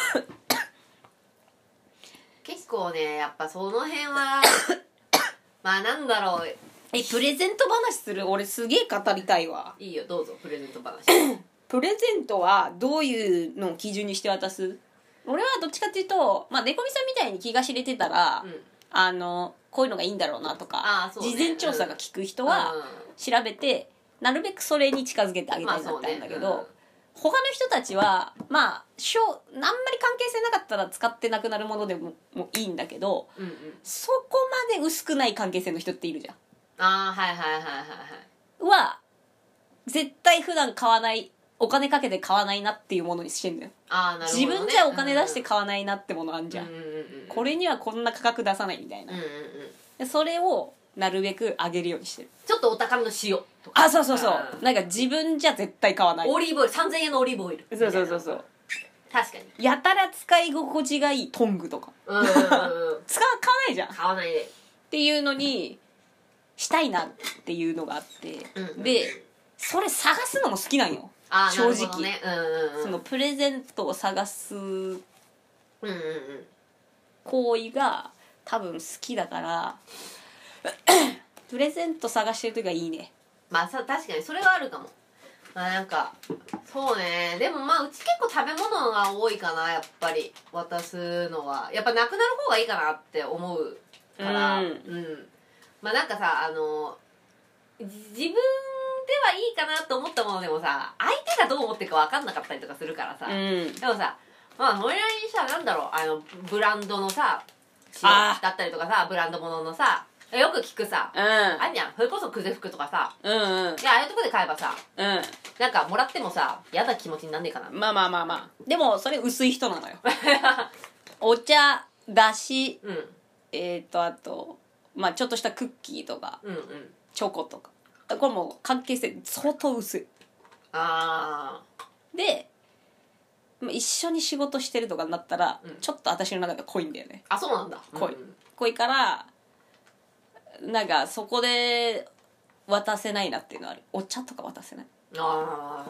結構ねやっぱその辺はまあなんだろう。 えプレゼント話する。俺すげえ語りたいわ。 いいよどうぞプレゼント話プレゼントはどういうのを基準にして渡す？俺はどっちかっていうとまあ猫みさんみたいに気が知れてたら、 うんあのこういうのがいいんだろうなとか、 あーそうね事前調査が効く人は調べて、なるべくそれに近づけてあげたいなってあるんだけど、 まあそうね他の人たちはまあしょあんまり関係性なかったら使ってなくなるものでももいいんだけど、 うんうん、 そこまで薄くない関係性の人っているじゃん。 ああはいはいはいはいはいは絶対普段買わないお金かけて買わないなっていうものにしてんだよ。 あーなるほど、ね、 自分じゃお金出して買わないなってものあんじゃん、 うんうんうんうん、 これにはこんな価格出さないみたいな、 うんうんうん、 でそれをなるべく上げるようにしてる。 ちょっとお高めの塩とか。 あそうそうそううんなんか自分じゃ絶対買わない。 オリーブオイルさんぜんえんのオリーブオイルそうそうそうそう確かに。 やたら使い心地がいいトングとかうんうんうん使わ買わないじゃんっ買わないで。 ていうのにしたいなっていうのがあって、 うんうん、 でそれ探すのも好きなんよ。 あ正直なるほどね、うんうんうん、 そのプレゼントを探すうんうんうん行為が多分好きだからプレゼント探してる時はいいね。 まあさ確かにそれはあるかも。まあなんかそうね。でもまあうち結構食べ物が多いかなやっぱり渡すのはやっぱなくなる方がいいかなって思うからうん、 うん、まあなんかさあの自分ではいいかなと思ったものでもさ相手がどう思ってるか分かんなかったりとかするからさ、 うんでもさまあそれなりにさなんだろうあのブランドのさ塩あーだったりとかさブランド物のさよく聞くさ、 うんあんじゃんそれこそ久世福とかさうんうんいやああいうとこで買えばさうなんかもらってもさ嫌な気持ちになんねえかな。 んまあまあまあまあでもそれ薄い人なのよお茶だしうんえっ、ー、とあとまあちょっとしたクッキーとかうんうんチョコとかこれもう関係性相当薄いあでまあ一緒に仕事してるとかになったら、 うんちょっと私の中では濃いんだよね。 ーあそうなんだ濃いうん濃いからなんかそこで渡せないなっていうのはある。お茶とか渡せないあ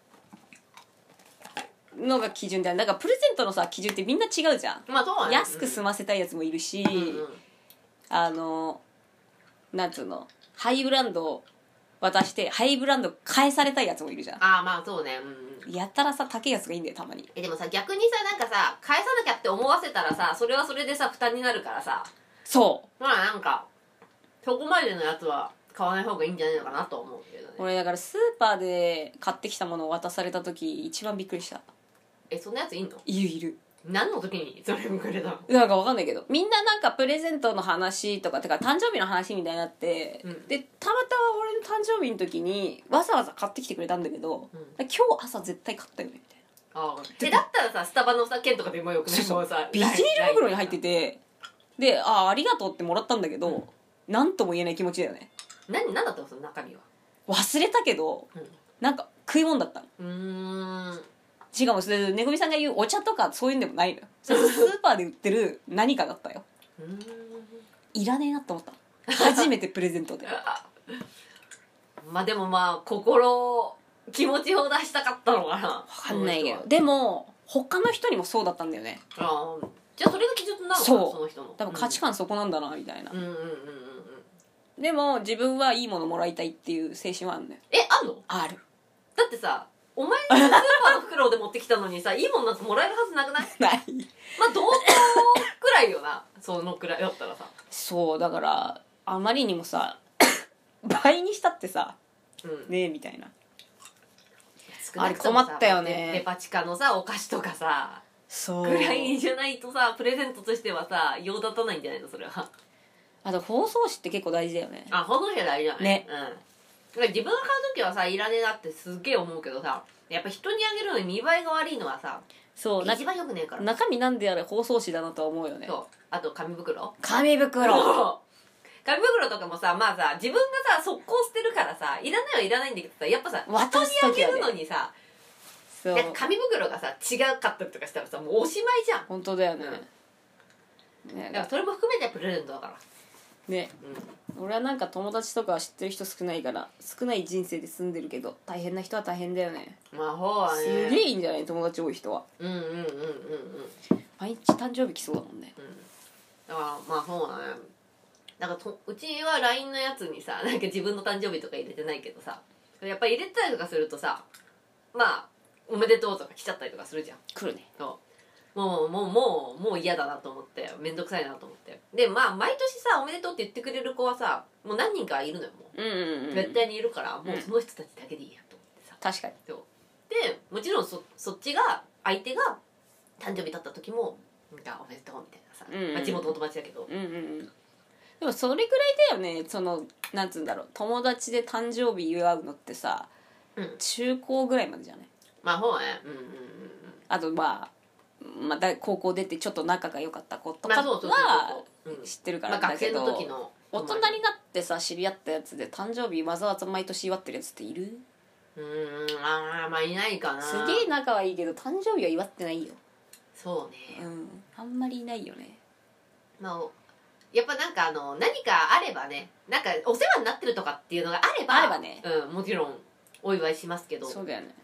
のが基準である。だからプレゼントのさ基準ってみんな違うじゃん。 あまあそうだね安く済ませたいやつもいるし、 うんうんうんあのなんつうのハイブランドを渡してハイブランド返されたいやつもいるじゃん。 ああまあそうねうんやったらさ高いやつがいいんだよたまに。 えでもさ逆にさなんかさ返さなきゃって思わせたらさそれはそれでさ負担になるからさそうまあなんかそこまでのやつは買わない方がいいんじゃないのかなと思うけどね。 俺だからスーパーで買ってきたものを渡された時一番びっくりした。 えそんなやついんの？ いるいる。 何の時にそれをくれたの？ なんかわかんないけどみんななんかプレゼントの話とかてか誕生日の話みたいになって、 うんでたまたま俺の誕生日の時にわざわざ買ってきてくれたんだけど、 うん今日朝絶対買ったよねみたいな。 ああえだったらさスタバのさ券とかでもよくねもうさビニール袋に入っててでああありがとうってもらったんだけど、なんとも言えない気持ちだよね。 何何だったのその中身は。 忘れたけどうんなんか食い物だったの。 うーんしかもそれねぐみさんが言うお茶とかそういうんでもないのよ。それスーパーで売ってる何かだったよ。 うーんいらねえなって思った初めてプレゼントでまあでもまあ心気持ちを出したかったのかな。 わかんないけどでも他の人にもそうだったんだよね。 ああじゃあそれが基準なのかなそうその人の多分価値観そこなんだなみたいな、 うんうんうんうんうんでも自分はいいものもらいたいっていう精神はあるんだよ。 えあんの？ あるだってさお前スーパーの袋で持ってきたのにさいいものなんてもらえるはずなくない？ ないまあ同等くらいよなそのくらいだったらさそうだからあまりにもさ倍にしたってさうんねえみたいな。 少なくともさあれ困ったよねデデパ地下のさお菓子とかさそうぐらいじゃないとさプレゼントとしてはさ用立たないんじゃないのそれは。 あと包装紙って結構大事だよね。 あ包装紙は大事だね。 ね、 うん、だから自分が買う時はさいらねえなってすっげえ思うけどさ、やっぱ人にあげるのに見栄えが悪いのはさそう一番よくねえから。 中身なんであれ包装紙だなとは思うよね。 そうあと紙袋紙袋紙袋とかもさまあさ自分がさ速攻捨てるからさいらないはいらないんだけどさやっぱさ人にあげるのにさ、 そうなんか紙袋がさ違かったりとかしたらさもうおしまいじゃん。 本当だよね、 うん、 ねだからそれも含めてプレゼントだからね、うん、俺はなんか友達とか知ってる人少ないから少ない人生で住んでるけど大変な人は大変だよね。 まあほうはねすげえいいんじゃない友達多い人は。 うんうんうんうんうん毎日誕生日来そうだもんね、 うん、だからまあそうだね。なんかとうちは ライン のやつにさなんか自分の誕生日とか入れてないけどさやっぱり入れたりとかするとさまあおめでとうとか来ちゃったりとかするじゃん。 来るね。 そうもうもうもうもう嫌だなと思ってめんどくさいなと思ってでまあ毎年さおめでとうって言ってくれる子はさもう何人かいるのよもう、 うんうんうん、 絶対にいるからもうその人たちだけでいいやと思ってさ、 確かに。 そうでもちろん そ, そっちが相手が誕生日だった時もなんかおめでとうみたいなさ、 うんうんまあ、地元の友達だけど、 うんうんうん、でもそれぐらいだよね。そのなんつうんだろう友達で誕生日祝うのってさ、 うん、 中高ぐらいまでじゃない。 まあほうねうんうんうんうんあとまあまた高校出てちょっと仲が良かった子とかまあそうそうそうはそううん知ってるからまあ、学生だけど、 の時の大人になってさ知り合ったやつで誕生日わざわざ毎年祝ってるやつっている？ うーんあーまあいないかな。 すげえ仲はいいけど誕生日は祝ってないよ。 そうね、 うんあんまりいないよね。 まあやっぱなんかあの何かあればねなんかお世話になってるとかっていうのがあればあればね、 うん、もちろんお祝いしますけどそうだよね。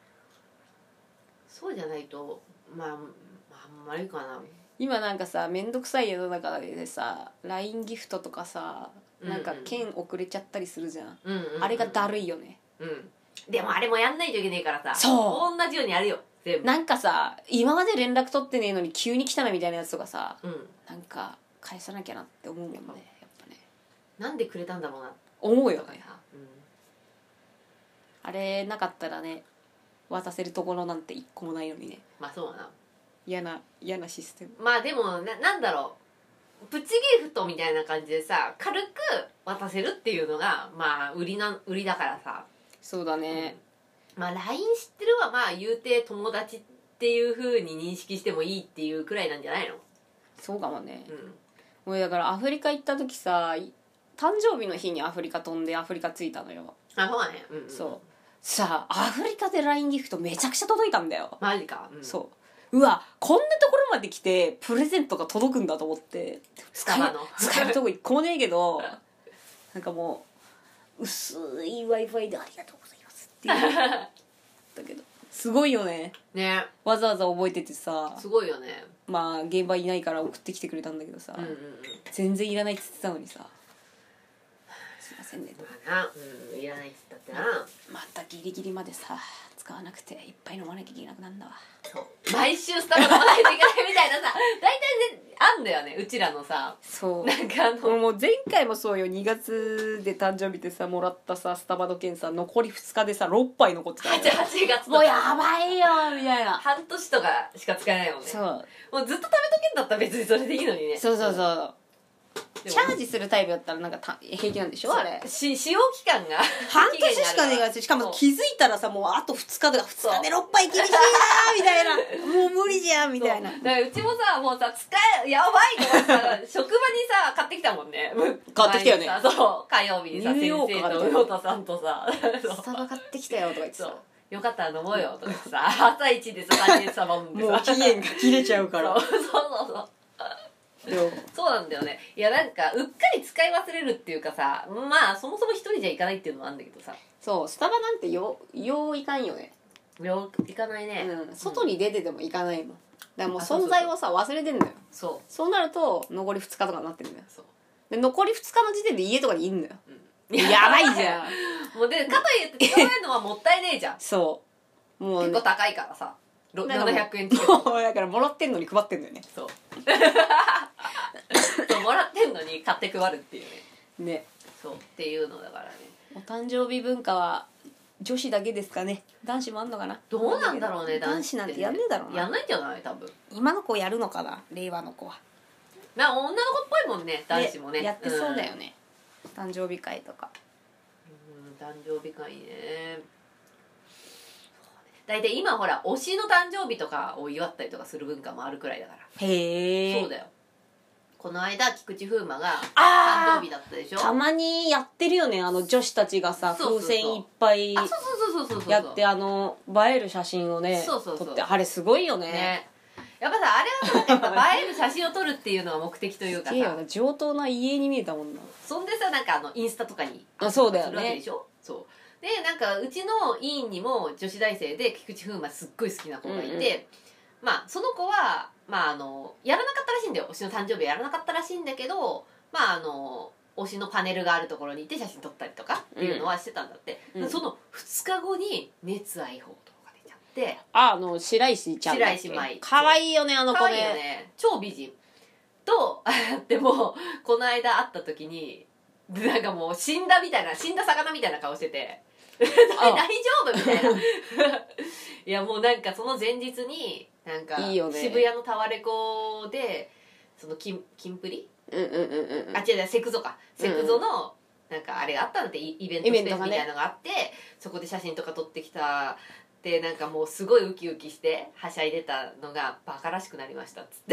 そうじゃないとまあ、まあ、あんまりかな。 今なんかさめんどくさい世の中でさ ライン ギフトとかさなんか券遅れちゃったりするじゃん、 うんうんうん、 あれがだるいよね。 うんでもあれもやんないといけねえからさそう同じようにやるよ全部。 なんかさ今まで連絡取ってねえのに急に来たなみたいなやつとかさ、 うん、 なんか返さなきゃなって思うもんねやっぱね。 なんでくれたんだろうな思うよね。 とかさ、うん、 あれなかったらね渡せるところなんて一個もないのにね。 まあそうだな。 嫌な嫌なシステム。 まあでも な, なんだろうプチギフトみたいな感じでさ軽く渡せるっていうのがまあ売りな売りだからさ。 そうだね、 うん、まあ ライン 知ってるはまあ言うて友達っていう風に認識してもいいっていうくらいなんじゃないの。 そうかもね、 うん、 俺だからアフリカ行った時さ誕生日の日にアフリカ飛んでアフリカ着いたのよ。 あそうだね、うんうん、 そうさあアフリカで ライン ギフトめちゃくちゃ届いたんだよ。 マジか、うん、 そううわこんなところまで来てプレゼントが届くんだと思って使え使えるとこ一個もねえけどなんかもう薄い Wi-Fi でありがとうございますっていうだけどすごいよね。 ねわざわざ覚えててさすごいよね。 まあ現場いないから送ってきてくれたんだけどさ、 うんうんうん、 全然いらないって言ってたのにさすいませんねまあな、うん、いらないっつったってな。 またギリギリまでさ使わなくていっぱい飲まなきゃいけなくなるんだわ。 そう毎週スタバ飲まないといけないみたいなさ大体ねあんだよねうちらのさ。 そうなんかあのもう前回もそうよにがつで誕生日でさもらったさスタバの券さ残りふつかでさろっぱい残ってたのよ。 はちがつとかもうやばいよみたいな。 半年とかしか使えないもんね。 そうもうずっと食べとけんだったら別にそれでいいのにね。 そうそうそうでもチャージするタイプだったらなんかた平気なんでしょあれ。 し使用期間が半年しかねえからしかも気づいたらさもうあとふつかとかふつかでろっぱい厳しいなみたいなもう無理じゃんみたいな。 だからうちもさもうさ使えやばいとかさ職場にさ買ってきたもんね。 買ってきたよね。 前にさそう火曜日にさニュー先ヨーク生と魚田さんとさスタバ買ってきたよとか言ってそうさよかったら飲もうよとかさ朝一でささんにんさ飲んでさもう期限が切れちゃうからそうそうそうそうそうなんだよね。いやなんかうっかり使い忘れるっていうかさまあそもそも一人じゃ行かないっていうのもあるんだけどさそうスタバなんてよよういかんよね。 よ行かないね、 うん、外に出てても行かないもん。だからもう存在をさ忘れてんだよ。 そうそうなると残りふつかとかになってるんだよ。 そうで残りふつかの時点で家とかにいんのよ、 うん、 やばいじゃんもうでかといって使えるのはもったいねえじゃんそうもう、 結構高いからさろなんかもうななひゃくえん近くもうだからもらってんのに配ってんだよね。 そうそうもらってんのに買って配るっていうね。 ねそうっていうのだからね。 お誕生日文化は女子だけですかね。男子もあんのかな。 どうなんだろうね。 男子なんてやんねえだろうな。 やんないんじゃない多分。 今の子やるのかな、令和の子は。 まあ女の子っぽいもんね、男子もね。 やってそうだよね、うん、誕生日会とか。 うん、誕生日会ね。大体今ほら推しの誕生日とかを祝ったりとかする文化もあるくらいだから。 へえ。 そうだよ。この間菊池風磨があー誕生日だったでしょ。 たまにやってるよね、あの女子たちがさ、 そうそうそう風船いっぱいあ、そうそうそうそうそうやってあの映える写真をねそうそうそう撮って、あれすごいよね。 ね。やっぱさあれはさ、やっぱ映える写真を撮るっていうのが目的というかさ、 すげえよな、上等な家に見えたもんな。 そんでさ、なんかあのインスタとかにあ、そうだよねするわけでしょ。そうで、なんかうちの委員にも女子大生で菊池風磨すっごい好きな子がいて、 うんうん、 まあその子はまああのやらなかったらしいんだよ。推しの誕生日やらなかったらしいんだけど、まああの推しのパネルがあるところに行って写真撮ったりとかっていうのはしてたんだって、うん、そのふつかごに熱愛報道が出ちゃって、 あ、あの白石ちゃんだっけ。 白石舞かわいいよね、あの子ね。 かわいいよね、超美人とでもこの間会った時になんかもう死んだみたいな、死んだ魚みたいな顔してて大丈夫みたいないやもうなんかその前日になんかいいよね、 渋谷のタワレコでそのキンキンプリ、 うんうんうんうん、 あ違う違うセクゾか、セクゾのなんかあれがあったんだって、イベントスペースみたいなのがあって、ね、そこで写真とか撮ってきたで、なんかもうすごいウキウキしてはしゃいでたのがバカらしくなりましたっつって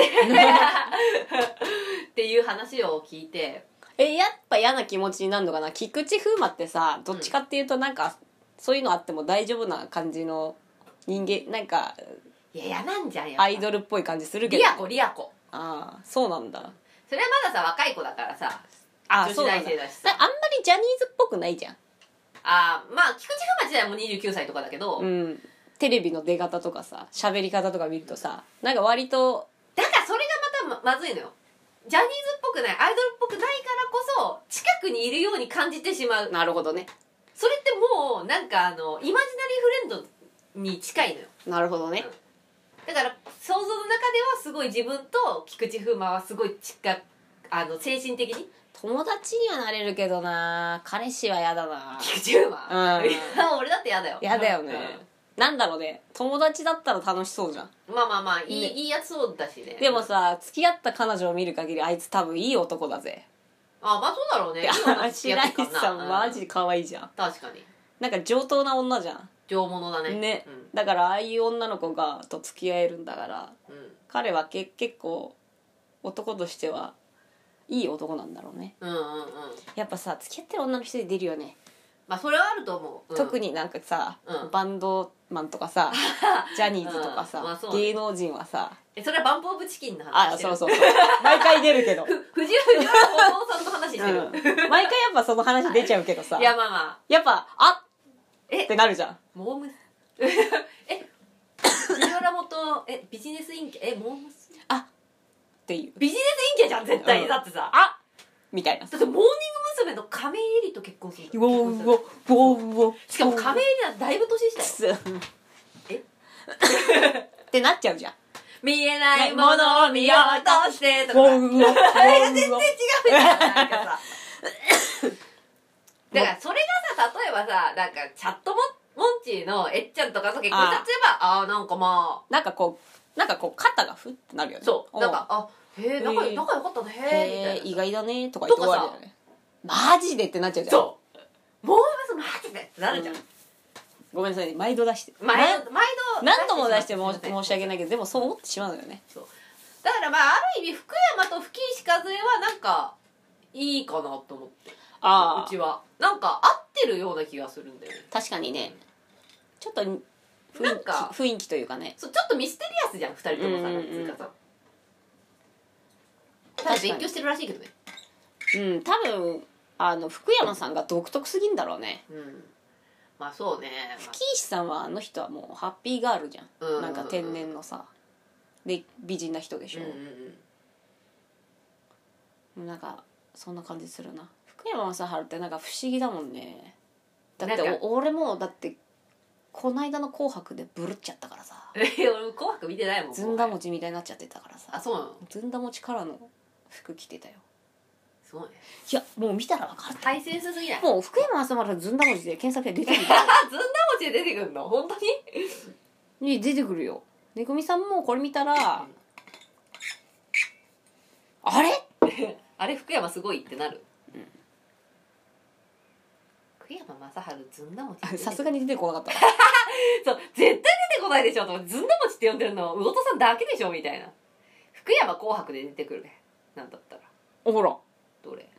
っていう話を聞いて、 え、やっぱ嫌な気持ちになるのかな。菊池風磨ってさ、どっちかっていうとなんか、うん、そういうのあっても大丈夫な感じの人間、なんかいや嫌なんじゃん、やアイドルっぽい感じするけど、 リアコリアコ。 ああ、そうなんだ。 それはまださ若い子だからさ、 あ、 女子大生だしさ、 あんまりジャニーズっぽくないじゃん。 あー、まあ菊池風磨自体もにじゅうきゅうさいとかだけど、 うん、テレビの出方とかさ、喋り方とか見るとさ、なんか割とだからそれがまた ま, まずいのよ。ジャニーズっぽくない、アイドルっぽくないからこそ近くにいるように感じてしまう。 なるほどね。 それってもうなんかあのイマジナリーフレンドに近いのよ。 なるほどね、 うん、だから想像の中ではすごい自分と菊池風磨はすごい近く、あの精神的に友達にはなれるけどな、彼氏は嫌だな。 菊池風磨、うん、いや俺だって嫌だよ。 嫌だよね、うん、なんだろうね、友達だったら楽しそうじゃん。 まあまあまあいい、 ね、 いいやつそうだしね。 でもさ、付き合った彼女を見る限りあいつ多分いい男だぜ。 あ、まあそうだろうね。いい白石さんマジで可愛いじゃん。 確かになんか上等な女じゃん。 上物だね。 ね、 うん、 だからああいう女の子がと付き合えるんだから、うん、彼はけ結構男としてはいい男なんだろうね。 うんうんうん。 やっぱさ、付き合ってる女の人で出るよね。 まあそれはあると思う、うん、 特になんかさ、うん、バンドマンとかさジャニーズとかさ、うんまあそうね、芸能人はさ、 えそれはバンプオブチキンの話してる。 あ、そうそうそう毎回出るけど藤藤原後藤さんの話してる、 うん、毎回やっぱその話出ちゃうけどさ、 いやまあまあやっぱあっえってなるじゃん。 モームスえ藤原元えビジネス陰キャえモームスあっていうビジネス陰キャじゃん絶対、うん、だってさあみたいな。 だってモーニング娘。の亀井絵里と結婚するんだよ。ウォーウォーウォー、 しかも亀井絵里はだいぶ年下よえってなっちゃうじゃん。 見えないものを見ようとしてとかあれが全然違うじゃん。なんかさだからそれがさ、例えばさ、なんかチャットモモンチーのえっちゃんとかと結婚したって言えば、ああーなんかまあなんかこうなんかこう肩がふってなるよね。 そうなんかあへえ仲仲良かったねへえみたいな、 意外だねとか言って終わるよね。マジでってなっちゃうじゃん。 そうモームスマジでってなるじゃん、うん、 ごめんなさいね、毎度出して毎度毎度何度も出しても申し訳ないけど、でもそう思ってしまうのよね。 そうだからまあある意味福山と吹石和恵はなんかいいかなと思って、あうちはなんか合ってるような気がするんだよね。 確かにね、ちょっと雰囲気雰囲気というかね、 そうちょっとミステリアスじゃんふたりともさ、うんうんうん、ただ勉強してるらしいけどね。 うん多分あの福山さんが独特すぎんだろうね。 うんまあそうね、まあ、 吹石さんはあの人はもうハッピーガールじゃん、うんうんうん、なんか天然のさで美人な人でしょ、うんうんうん、なんかそんな感じするな。福山雅治ってなんか不思議だもんね。だって俺もだってこの間の紅白でブルっちゃったからさえ俺紅白見てないもん。 ずんだ餅みたいになっちゃってたからさ。 あそうなの。 ずんだ餅からの服着てたよ。 そうね。 いやもう見たら分かる。 対戦すぎない。 もう福山雅治ずんだ餅で検索で出てるずんだちで出てくるの本当に？ ね出てくるよ。ねこみさんもこれ見たら、うん、あれあれ福山すごいってなる、うん、福山雅治ずんだ餅さすがに出てこなかったそう絶対出てこないでしょと思って、ずんだ餅って呼んでるの魚戸さんだけでしょみたいな。福山紅白で出てくるね、なんだったら。 おほらどれ？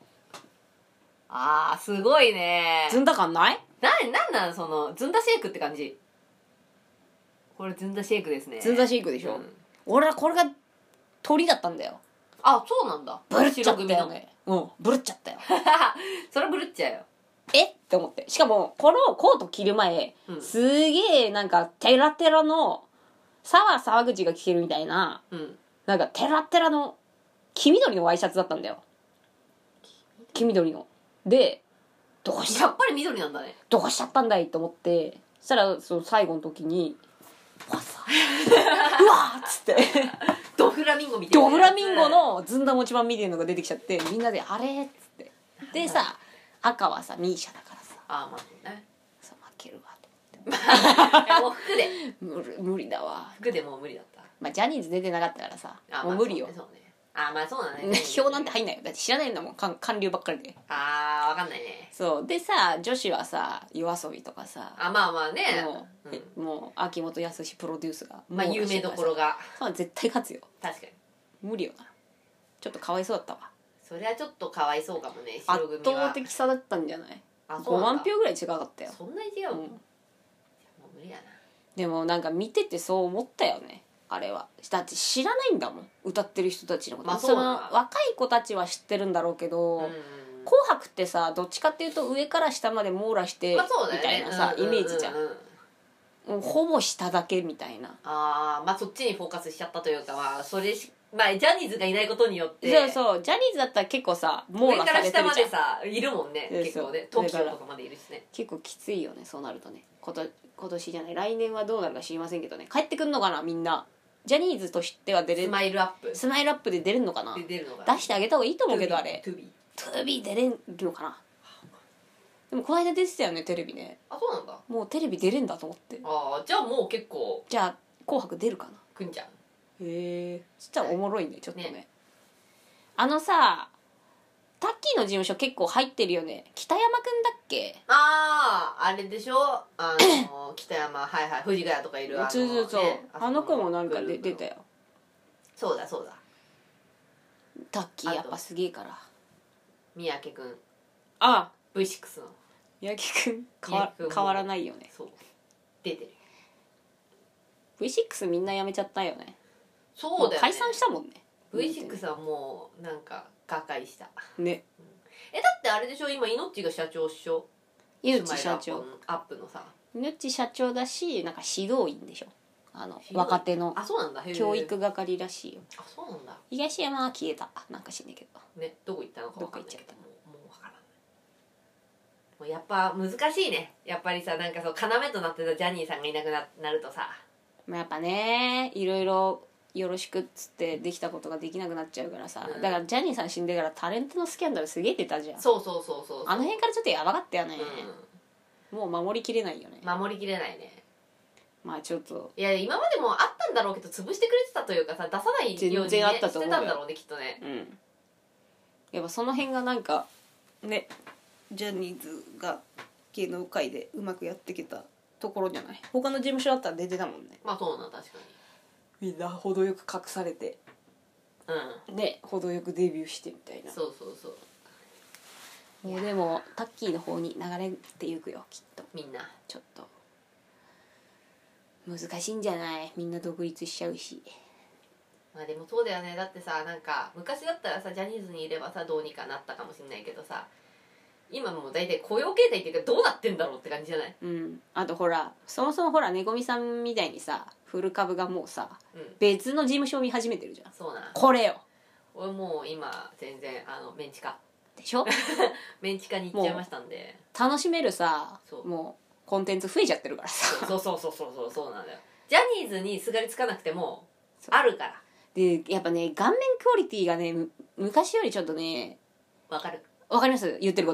あーすごいね。 ずんだ感ない？ な、なんなんそのずんだシェイクって感じ。これずんだシェイクですね。 ずんだシェイクでしょ、うん、俺はこれが鳥だったんだよ。 あ、そうなんだ。 ブルっちゃったよね。うんブルっちゃったよそれブルっちゃうよ。 えって思って。しかもこのコート着る前、うん、すげえなんかテラテラの沢沢口が着てるみたいな、うん、なんかテラテラの黄緑のワイシャツだったんだよ。黄緑ので、どうしやっぱり緑なんだね。 どうしちゃったんだいと思って、そしたらその最後の時にわさうわーっつってドフラミンゴみたいなドフラミンゴのずんだ餅版みたいなのが出てきちゃって、みんなであれっつってでさ、赤はさミーシャだからさ、 ああまあね、 そう負けるわと思ってもう服で無理だわ。 服でもう無理だった。 まあジャニーズ出てなかったからさ、もう無理よ。 そうね。あまあそうだね。 票なんて入んないよ。だって知らないんだもん、韓流ばっかりで。 あーわかんないね。 そうでさ、女子はさ夜遊びとかさ、 あまあまあね、 もう、うん、もう秋元康プロデュースがまあ有名どころがそう絶対勝つよ。 確かに無理よな。ちょっとかわいそうだったわ。 それはちょっとかわいそうかもね。 白組は圧倒的差だったんじゃない？あそうごまん票ぐらい違かったよ。 そんなに違うの、うん、もう無理やな。 でもなんか見ててそう思ったよね、あれは。だって知らないんだもん、歌ってる人たちのこと、まあ、その若い子たちは知ってるんだろうけど、うん、紅白ってさどっちかっていうと上から下まで網羅して、まあそうだよね、みたいなさ、うんうんうんうん、イメージじゃん。もうほぼ下だけみたいな。 ああまあそっちにフォーカスしちゃったというか、まあそれしまあジャニーズがいないことによって、 そうそうジャニーズだったら結構さ網羅されてるじゃん。 上から下までさいるもんね、結構ね。トキオとかまでいるしね。 結構きついよねそうなるとね。こと今年じゃない来年はどうなるか知りませんけどね。帰ってくんのかなみんな。ジャニーズとしては出れる。 スマイルアップスマイルアップで出れるのかな。 で出るのかな。 出してあげた方がいいと思うけど、あれトゥビートゥビー出れるのかな。でもこの間出てたよねテレビね。 あそうなんだ。 もうテレビ出れんだと思って。 ああじゃあもう結構じゃあ紅白出るかな。 くんじゃん。へえそしたらおもろいねちょっとね。あのさタッキーの事務所結構入ってるよね。北山くんだっけ。 あああれでしょ、あの北山はいはい藤ヶ谷とかいるあの、 そうそうそう、ね、あの子もなんかで出たよ。 そうだそうだ。 タッキーやっぱすげえから。 三宅くんあブイシックス の三宅くん変わ変わらないよね。 そう出てる。 ブイシックス みんな辞めちゃったよね。 そうだよね、 解散したもんね。 ブイシックス はもうなんか瓦解したね、 うん、えだってあれでしょ今イノッチが社長っしょ。 イノッチ社長アップのさイノッチ社長だし、なんか指導員でしょ、あの若手の。 あそうなんだ。 教育係らしいよ。 あそうなんだ。 東山は消えたなんか知んないけどね、どこ行ったのか分かんないけど、 どこ行っちゃったの。 もうもう分からない。もうやっぱ難しいね。やっぱりさなんかそう要となってたジャニーさんがいなく な, なるとさ、 まあ、やっぱねいろいろよろしくっつってできたことができなくなっちゃうからさ、うん、だからジャニーさん死んでからタレントのスキャンダルすげえ出たじゃん。 そうそうそうそう、 あの辺からちょっとやばかったよね、うん、もう守りきれないよね。 守りきれないね。 まあちょっといや今までもあったんだろうけど潰してくれてたというかさ出さないように、ね、 あったと思うよしてたんだろうねきっとね。 うんやっぱその辺がなんかねジャニーズが芸能界でうまくやってきたところじゃない。他の事務所だったら出てたもんね。 まあそうな確かにみんな程よく隠されてうんで程よくデビューしてみたいな。 そうそうそうもうでもタッキーの方に流れていくよきっと。 みんなちょっと難しいんじゃない。みんな独立しちゃうし。 まあでもそうだよね。だってさなんか昔だったらさジャニーズにいればさどうにかなったかもしれないけどさ今もう大体雇用形態っていうかどうなってんだろうって感じじゃない。 うんあとほらそもそもほらねこみさんみたいにさフル株がもうさ、 うん、 別の事務所を見始めてるじゃん。 そうなこれよ。 俺もう今全然あのメンチカでしょメンチカに行っちゃいましたんで楽しめるさもうコンテンツ増えちゃってるからさ。 そうそうそうそうそうそうなんだよ。ジャニーズにすがりつかなくてもあるからでやっぱね顔面クオリティがね昔よりちょっとねわかるわかります言ってること。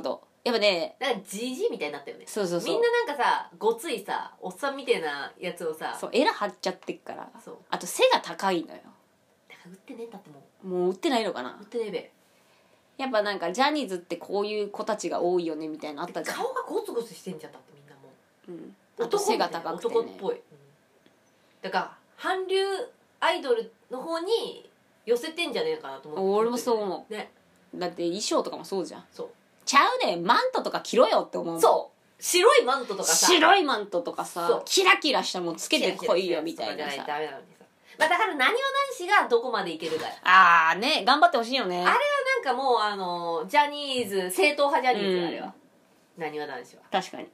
やっぱねなんかジジイみたいになったよね。 そうそうそうみんななんかさごついさおっさんみたいなやつをさ、 そうエラ張っちゃってっから。 そうあと背が高いのよ。 だから売ってねえんだって。ももう売ってないのかな。 う売ってねえべ。 やっぱなんかジャニーズってこういう子たちが多いよねみたいなのあったじゃん。 顔がゴツゴツしてんじゃんだってみんなもう、 うん、あと背が高くてね、 男っぽい、うん、だから韓流アイドルの方に寄せてんじゃねえかなと思って。 俺もそう思う、 ね、 だって衣装とかもそうじゃん。 そうちゃうねん、マントとか着ろよって思う。 そう白いマントとかさ、 白いマントとかさそうキラキラしたもんつけてこいよみたいなさ。 そうじゃないとダメなのにさ、まあ、だからなにわ男子がどこまでいけるか。 あーね、頑張ってほしいよね。 あれはなんかもうあのジャニーズ正統派ジャニーズ、 うんあれはなにわ男子は確かに、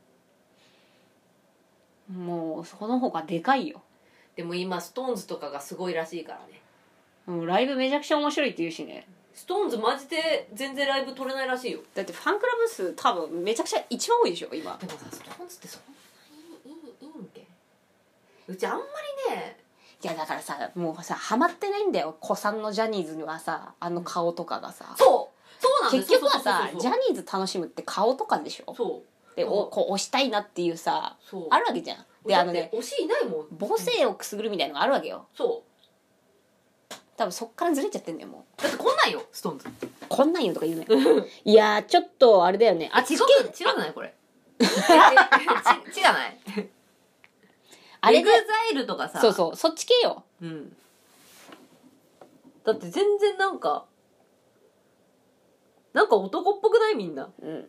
うん、もうその方がでかいよ。 でも今ストーンズとかがすごいらしいからね。 うん、ライブめちゃくちゃ面白いって言うしね。 ストーンズマジで全然ライブ撮れないらしいよ。 だってファンクラブ数多分めちゃくちゃ一番多いでしょ今。 でもさストーンズってそんなにいいいいんけ。うちあんまりね。 いやだからさもうさハマってないんだよ子さんのジャニーズにはさ、あの顔とかがさ、 そうそうなんです。 結局はさそうそうそうそうジャニーズ楽しむって顔とかでしょ。 そうでおこう推したいなっていうさそうあるわけじゃん。であのね推しいないもん。 母性をくすぐるみたいのがあるわけよ。 そう多分そっからずれちゃってんだよもう。 だってこんなんよストーンズ。 こんなんよとか言うねいやーちょっとあれだよね。あ違うつけ違うないこれち違うないあれでエグザイルとかさ。 そうそうそっち系よ。 うんだって全然なんかなんか男っぽくないみんな。 うん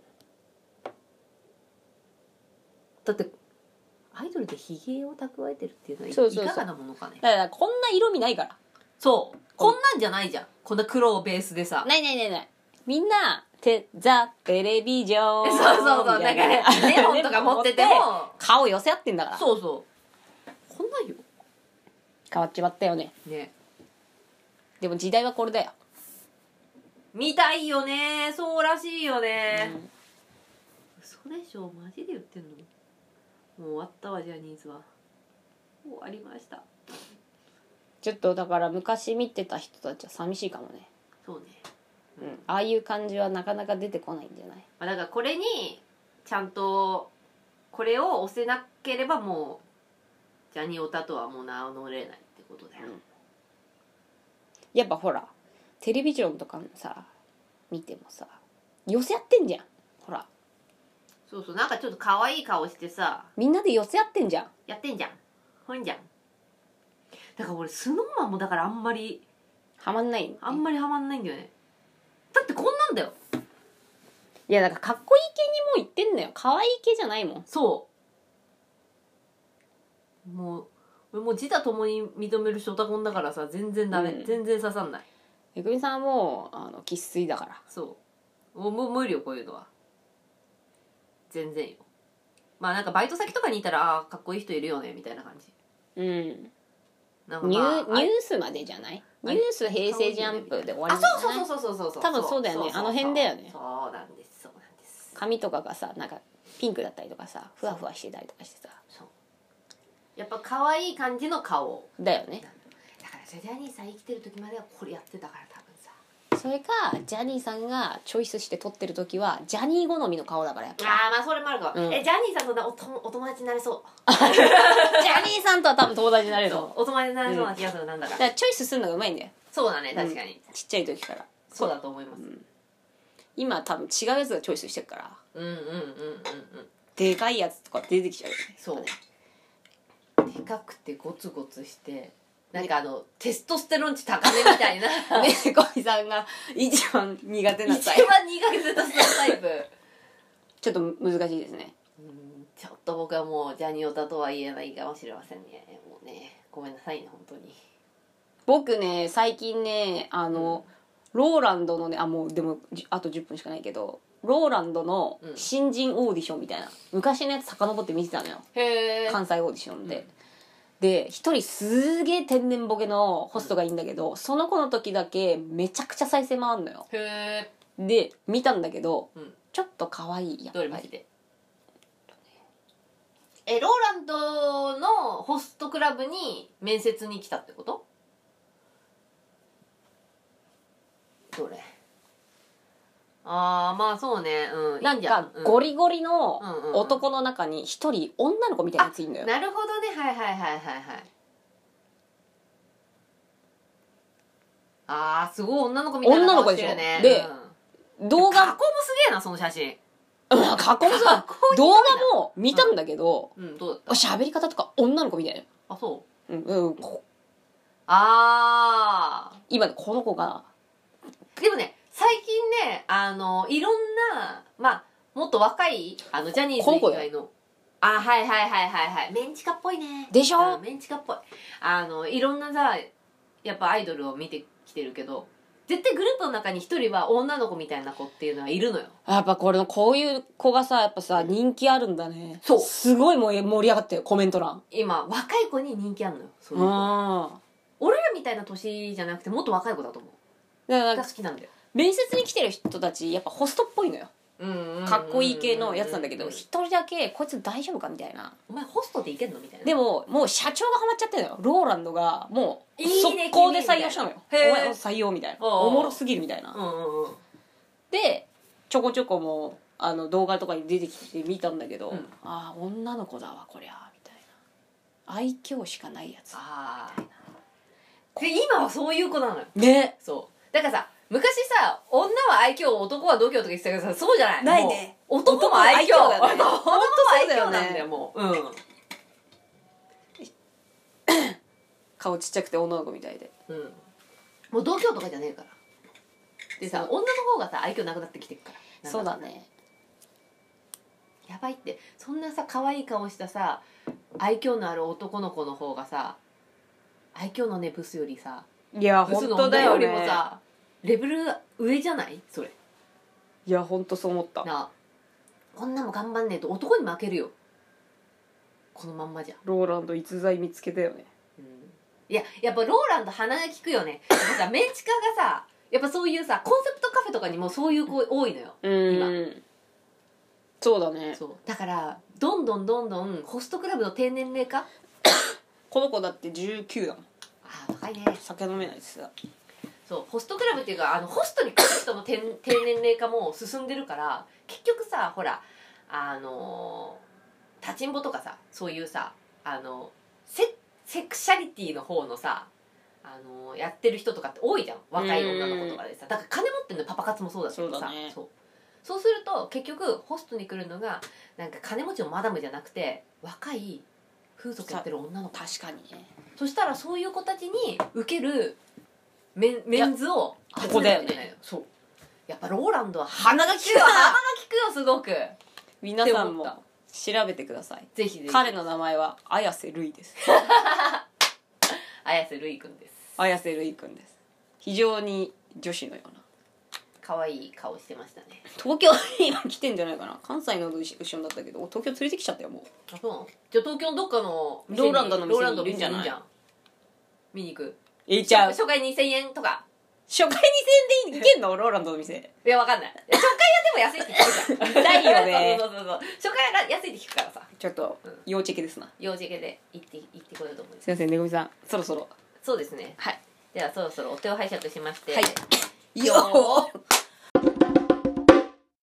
だってアイドルでヒゲを蓄えてるっていうのはいそうそうそういかがなものかね。 だからこんな色味ないから。 そうこんなんじゃないじゃん。こんな黒をベースでさ。 ないないないない。みんなてザテレビジョンそうそうそうなんかねレモンとか持ってても顔寄せ合ってんだから。 そうそうこんなんよ変わっちまったよね。 ね。 でも時代はこれだよ。 見たいよね。そうらしいよね。 うん嘘でしょマジで言ってんの。もう終わったわジャニーズは。終わりました。 ちょっとだから昔見てた人たちは寂しいかもね。 そうね。 うん、ああいう感じはなかなか出てこないんじゃない。 まあ、だからこれにちゃんとこれを押せなければもうジャニオタとはもう名乗れないってことだよ、 うんやっぱほらテレビジョンとかさ見てもさ寄せ合ってんじゃん。ほらそうそうなんかちょっと可愛い顔してさみんなで寄せ合ってんじゃん。 やってんじゃんほんじゃん。だから俺スノーマンもだからあんまりはまんない、 あんまりハマんないんだよね。だってこんなんだよ。 いやだからかっこいい系にもう言ってんだよ。可愛い系じゃないもん。 そうもう俺もう自他ともに認めるショタコンだからさ全然ダメ、 うん全然刺さんない。 めぐみさんはもうあの生粋だから。 そうもうもう無理よこういうのは全然よ。まあなんかバイト先とかにいたらあーかっこいい人いるよねみたいな感じ。 うんなんか、 ニまあ、 ューニュースまでじゃない。ニュース平成ジャンプで終わりあなんじゃない。 そうそうそうそうそうそう多分そうだよね。あの辺だよね。 そうなんですそうなんです。 髪とかがさなんかピンクだったりとかさふわふわしてたりとかしてさそうやっぱ可愛い感じの顔だよね。 だからジャニーさん生きてる時まではこれやってたから多分さ。 それかジャニーさんがチョイスして撮ってる時はジャニー好みの顔だからやっぱ。 ああまあそれもあるかも、 うんえジャニーさんとおとお友達になれそうジャニーさんとは多分友達になれるそうの。 お友達になれそうな気がする、なんだかだからチョイスするのがうまいんだよ。 そうだね確かに、 ちっちゃい時から。 そうだと思います、 うん今多分違うやつがチョイスしてるからうん、うんうんうんうんでかいやつとか出てきちゃうよね。 そうでかくてゴツゴツしてなんかあのテストステロン値高めみたいなねえ小見さんが一番苦手な一タイプ。 番苦手なタイプちょっと難しいですね。 うんちょっと僕はもうジャニオタとは言えないかもしれませんね。もうねごめんなさいね本当に。 僕ね最近ねあの、うん、ローランドのねあもうでもあとじゅっぷんしかないけどローランドの新人オーディションみたいな、昔のやつ遡って見てたのよ。 へー関西オーディションで、うん、で一人すげえ天然ボケのホストがいいんだけど、うん、その子の時だけめちゃくちゃ再生回んのよ。 へーで見たんだけど、 うん、 ちょっと可愛いやっぱり。どれ見てえローランドのホストクラブに面接に来たってこと？どれああまあそうね、うん、 なんかゴリゴリの男の中に一人女の子みたいなやついるんだよ。 なるほどね、はいはいはいはいはい。あーすごい女の子みたいな顔してるね。 で、 うん、 動画加工もすげえなその写真。 加工もさ動画も見たんだけど、 うん、うん、どうだった？ 喋り方とか女の子みたいな。 あそう。 うんうん。 ああ今のこの子がでもね最近ねあのいろんなまあもっと若いあのジャニーズ以外のあはいはいはいはいはいメンチカっぽいねでしょ。 メンチカっぽいあのいろんなさやっぱアイドルを見てきてるけど絶対グループの中に一人は女の子みたいな子っていうのはいるのよ。 やっぱこれのこういう子がさやっぱさ人気あるんだね。 そうすごい盛り上がってるコメント欄。 今若い子に人気あるのよ。そういう子俺らみたいな年じゃなくてもっと若い子だと思う。 だからが好きなんだよ。 面接に来てる人たちやっぱホストっぽいのよ。かっこいい系のやつなんだけど一人だけこいつ大丈夫かみたいな。 お前ホストでいけんのみたいな。 でももう社長がハマっちゃってるのよ。ローランドがもう速攻で採用したのよ。お前採用みたいな。おもろすぎるみたいな。でちょこちょこもあの動画とかに出てきて見たんだけど、うん、ああ女の子だわこりゃみたいな。愛嬌しかないやつみたいな。 で今はそういう子なのよね。 そうだからさ昔さ女は愛嬌男は度胸とか言ってたけどさそうじゃないないね。 男も愛嬌だよね。男も愛嬌なんだよもう。うん顔ちっちゃくて女の子みたいで、 うん、もう度胸とかじゃねえからでさ女の方がさ愛嬌なくなってきてるから。 そうだね。 やばいってそんなさ可愛い顔したさ愛嬌のある男の子の方がさ愛嬌のねブスよりさいや本当だよね。 ブスの女よりもさレベル上じゃないそれ。 いや本当そう思った。 なあ女も頑張んねえと男に負けるよこのまんまじゃ。 ローランド逸材見つけたよね。 うん、いややっぱローランド鼻が利くよね。やっぱさメンチカがさやっぱそういうさコンセプトカフェとかにもそういう子多いのよ今。 そうだね。 そうだからどんどんどんどんホストクラブの低年齢化この子だってじゅうきゅうだもん。 ああ若いね。酒飲めないですよ。 そうホストクラブっていうかあのホストに来る人の低低年齢化も進んでるから結局さほらあの立ちんぼとかさそういうさあの セ, セクシャリティの方のさあのやってる人とかって多いじゃん若い女の子とかでさ。だから金持ってるのパパ活もそうだけどさ。そうだね。そうそうすると結局ホストに来るのがなんか金持ちのマダムじゃなくて若い風俗やってる女の子。 確かにね。 そしたらそういう子たちに受けるメンメンズをここだよね。 そうやっぱローランドは鼻が利くよ鼻が利くよすごく。 皆さんも調べてください。 ぜひぜひ。 彼の名前は綾瀬るいです。 綾瀬るいくんです。 綾瀬るいくんです。非常に女子のような可愛い顔してましたね。 東京に今来てんじゃないかな。関西の後ろだったけど東京連れてきちゃったよもう。 あそうなの。じゃあ東京のどっかのローランドの店にいるんじゃない。 見に行く。 行っちゃう。 初回にせんえんとか。 初回にせんえんでいけんのローランドの店。 いやわかんない。初回はでも安いって聞くじゃん。 痛いよね。 そうそうそうそう。初回は安いって聞くからさ。 ちょっと要チェケですな。 要チェケで行って行ってこようと思います。 すいませんねごみさんそろそろ。 そうですね。 はい。 ではそろそろお手を拝借しまして。 はい。よー。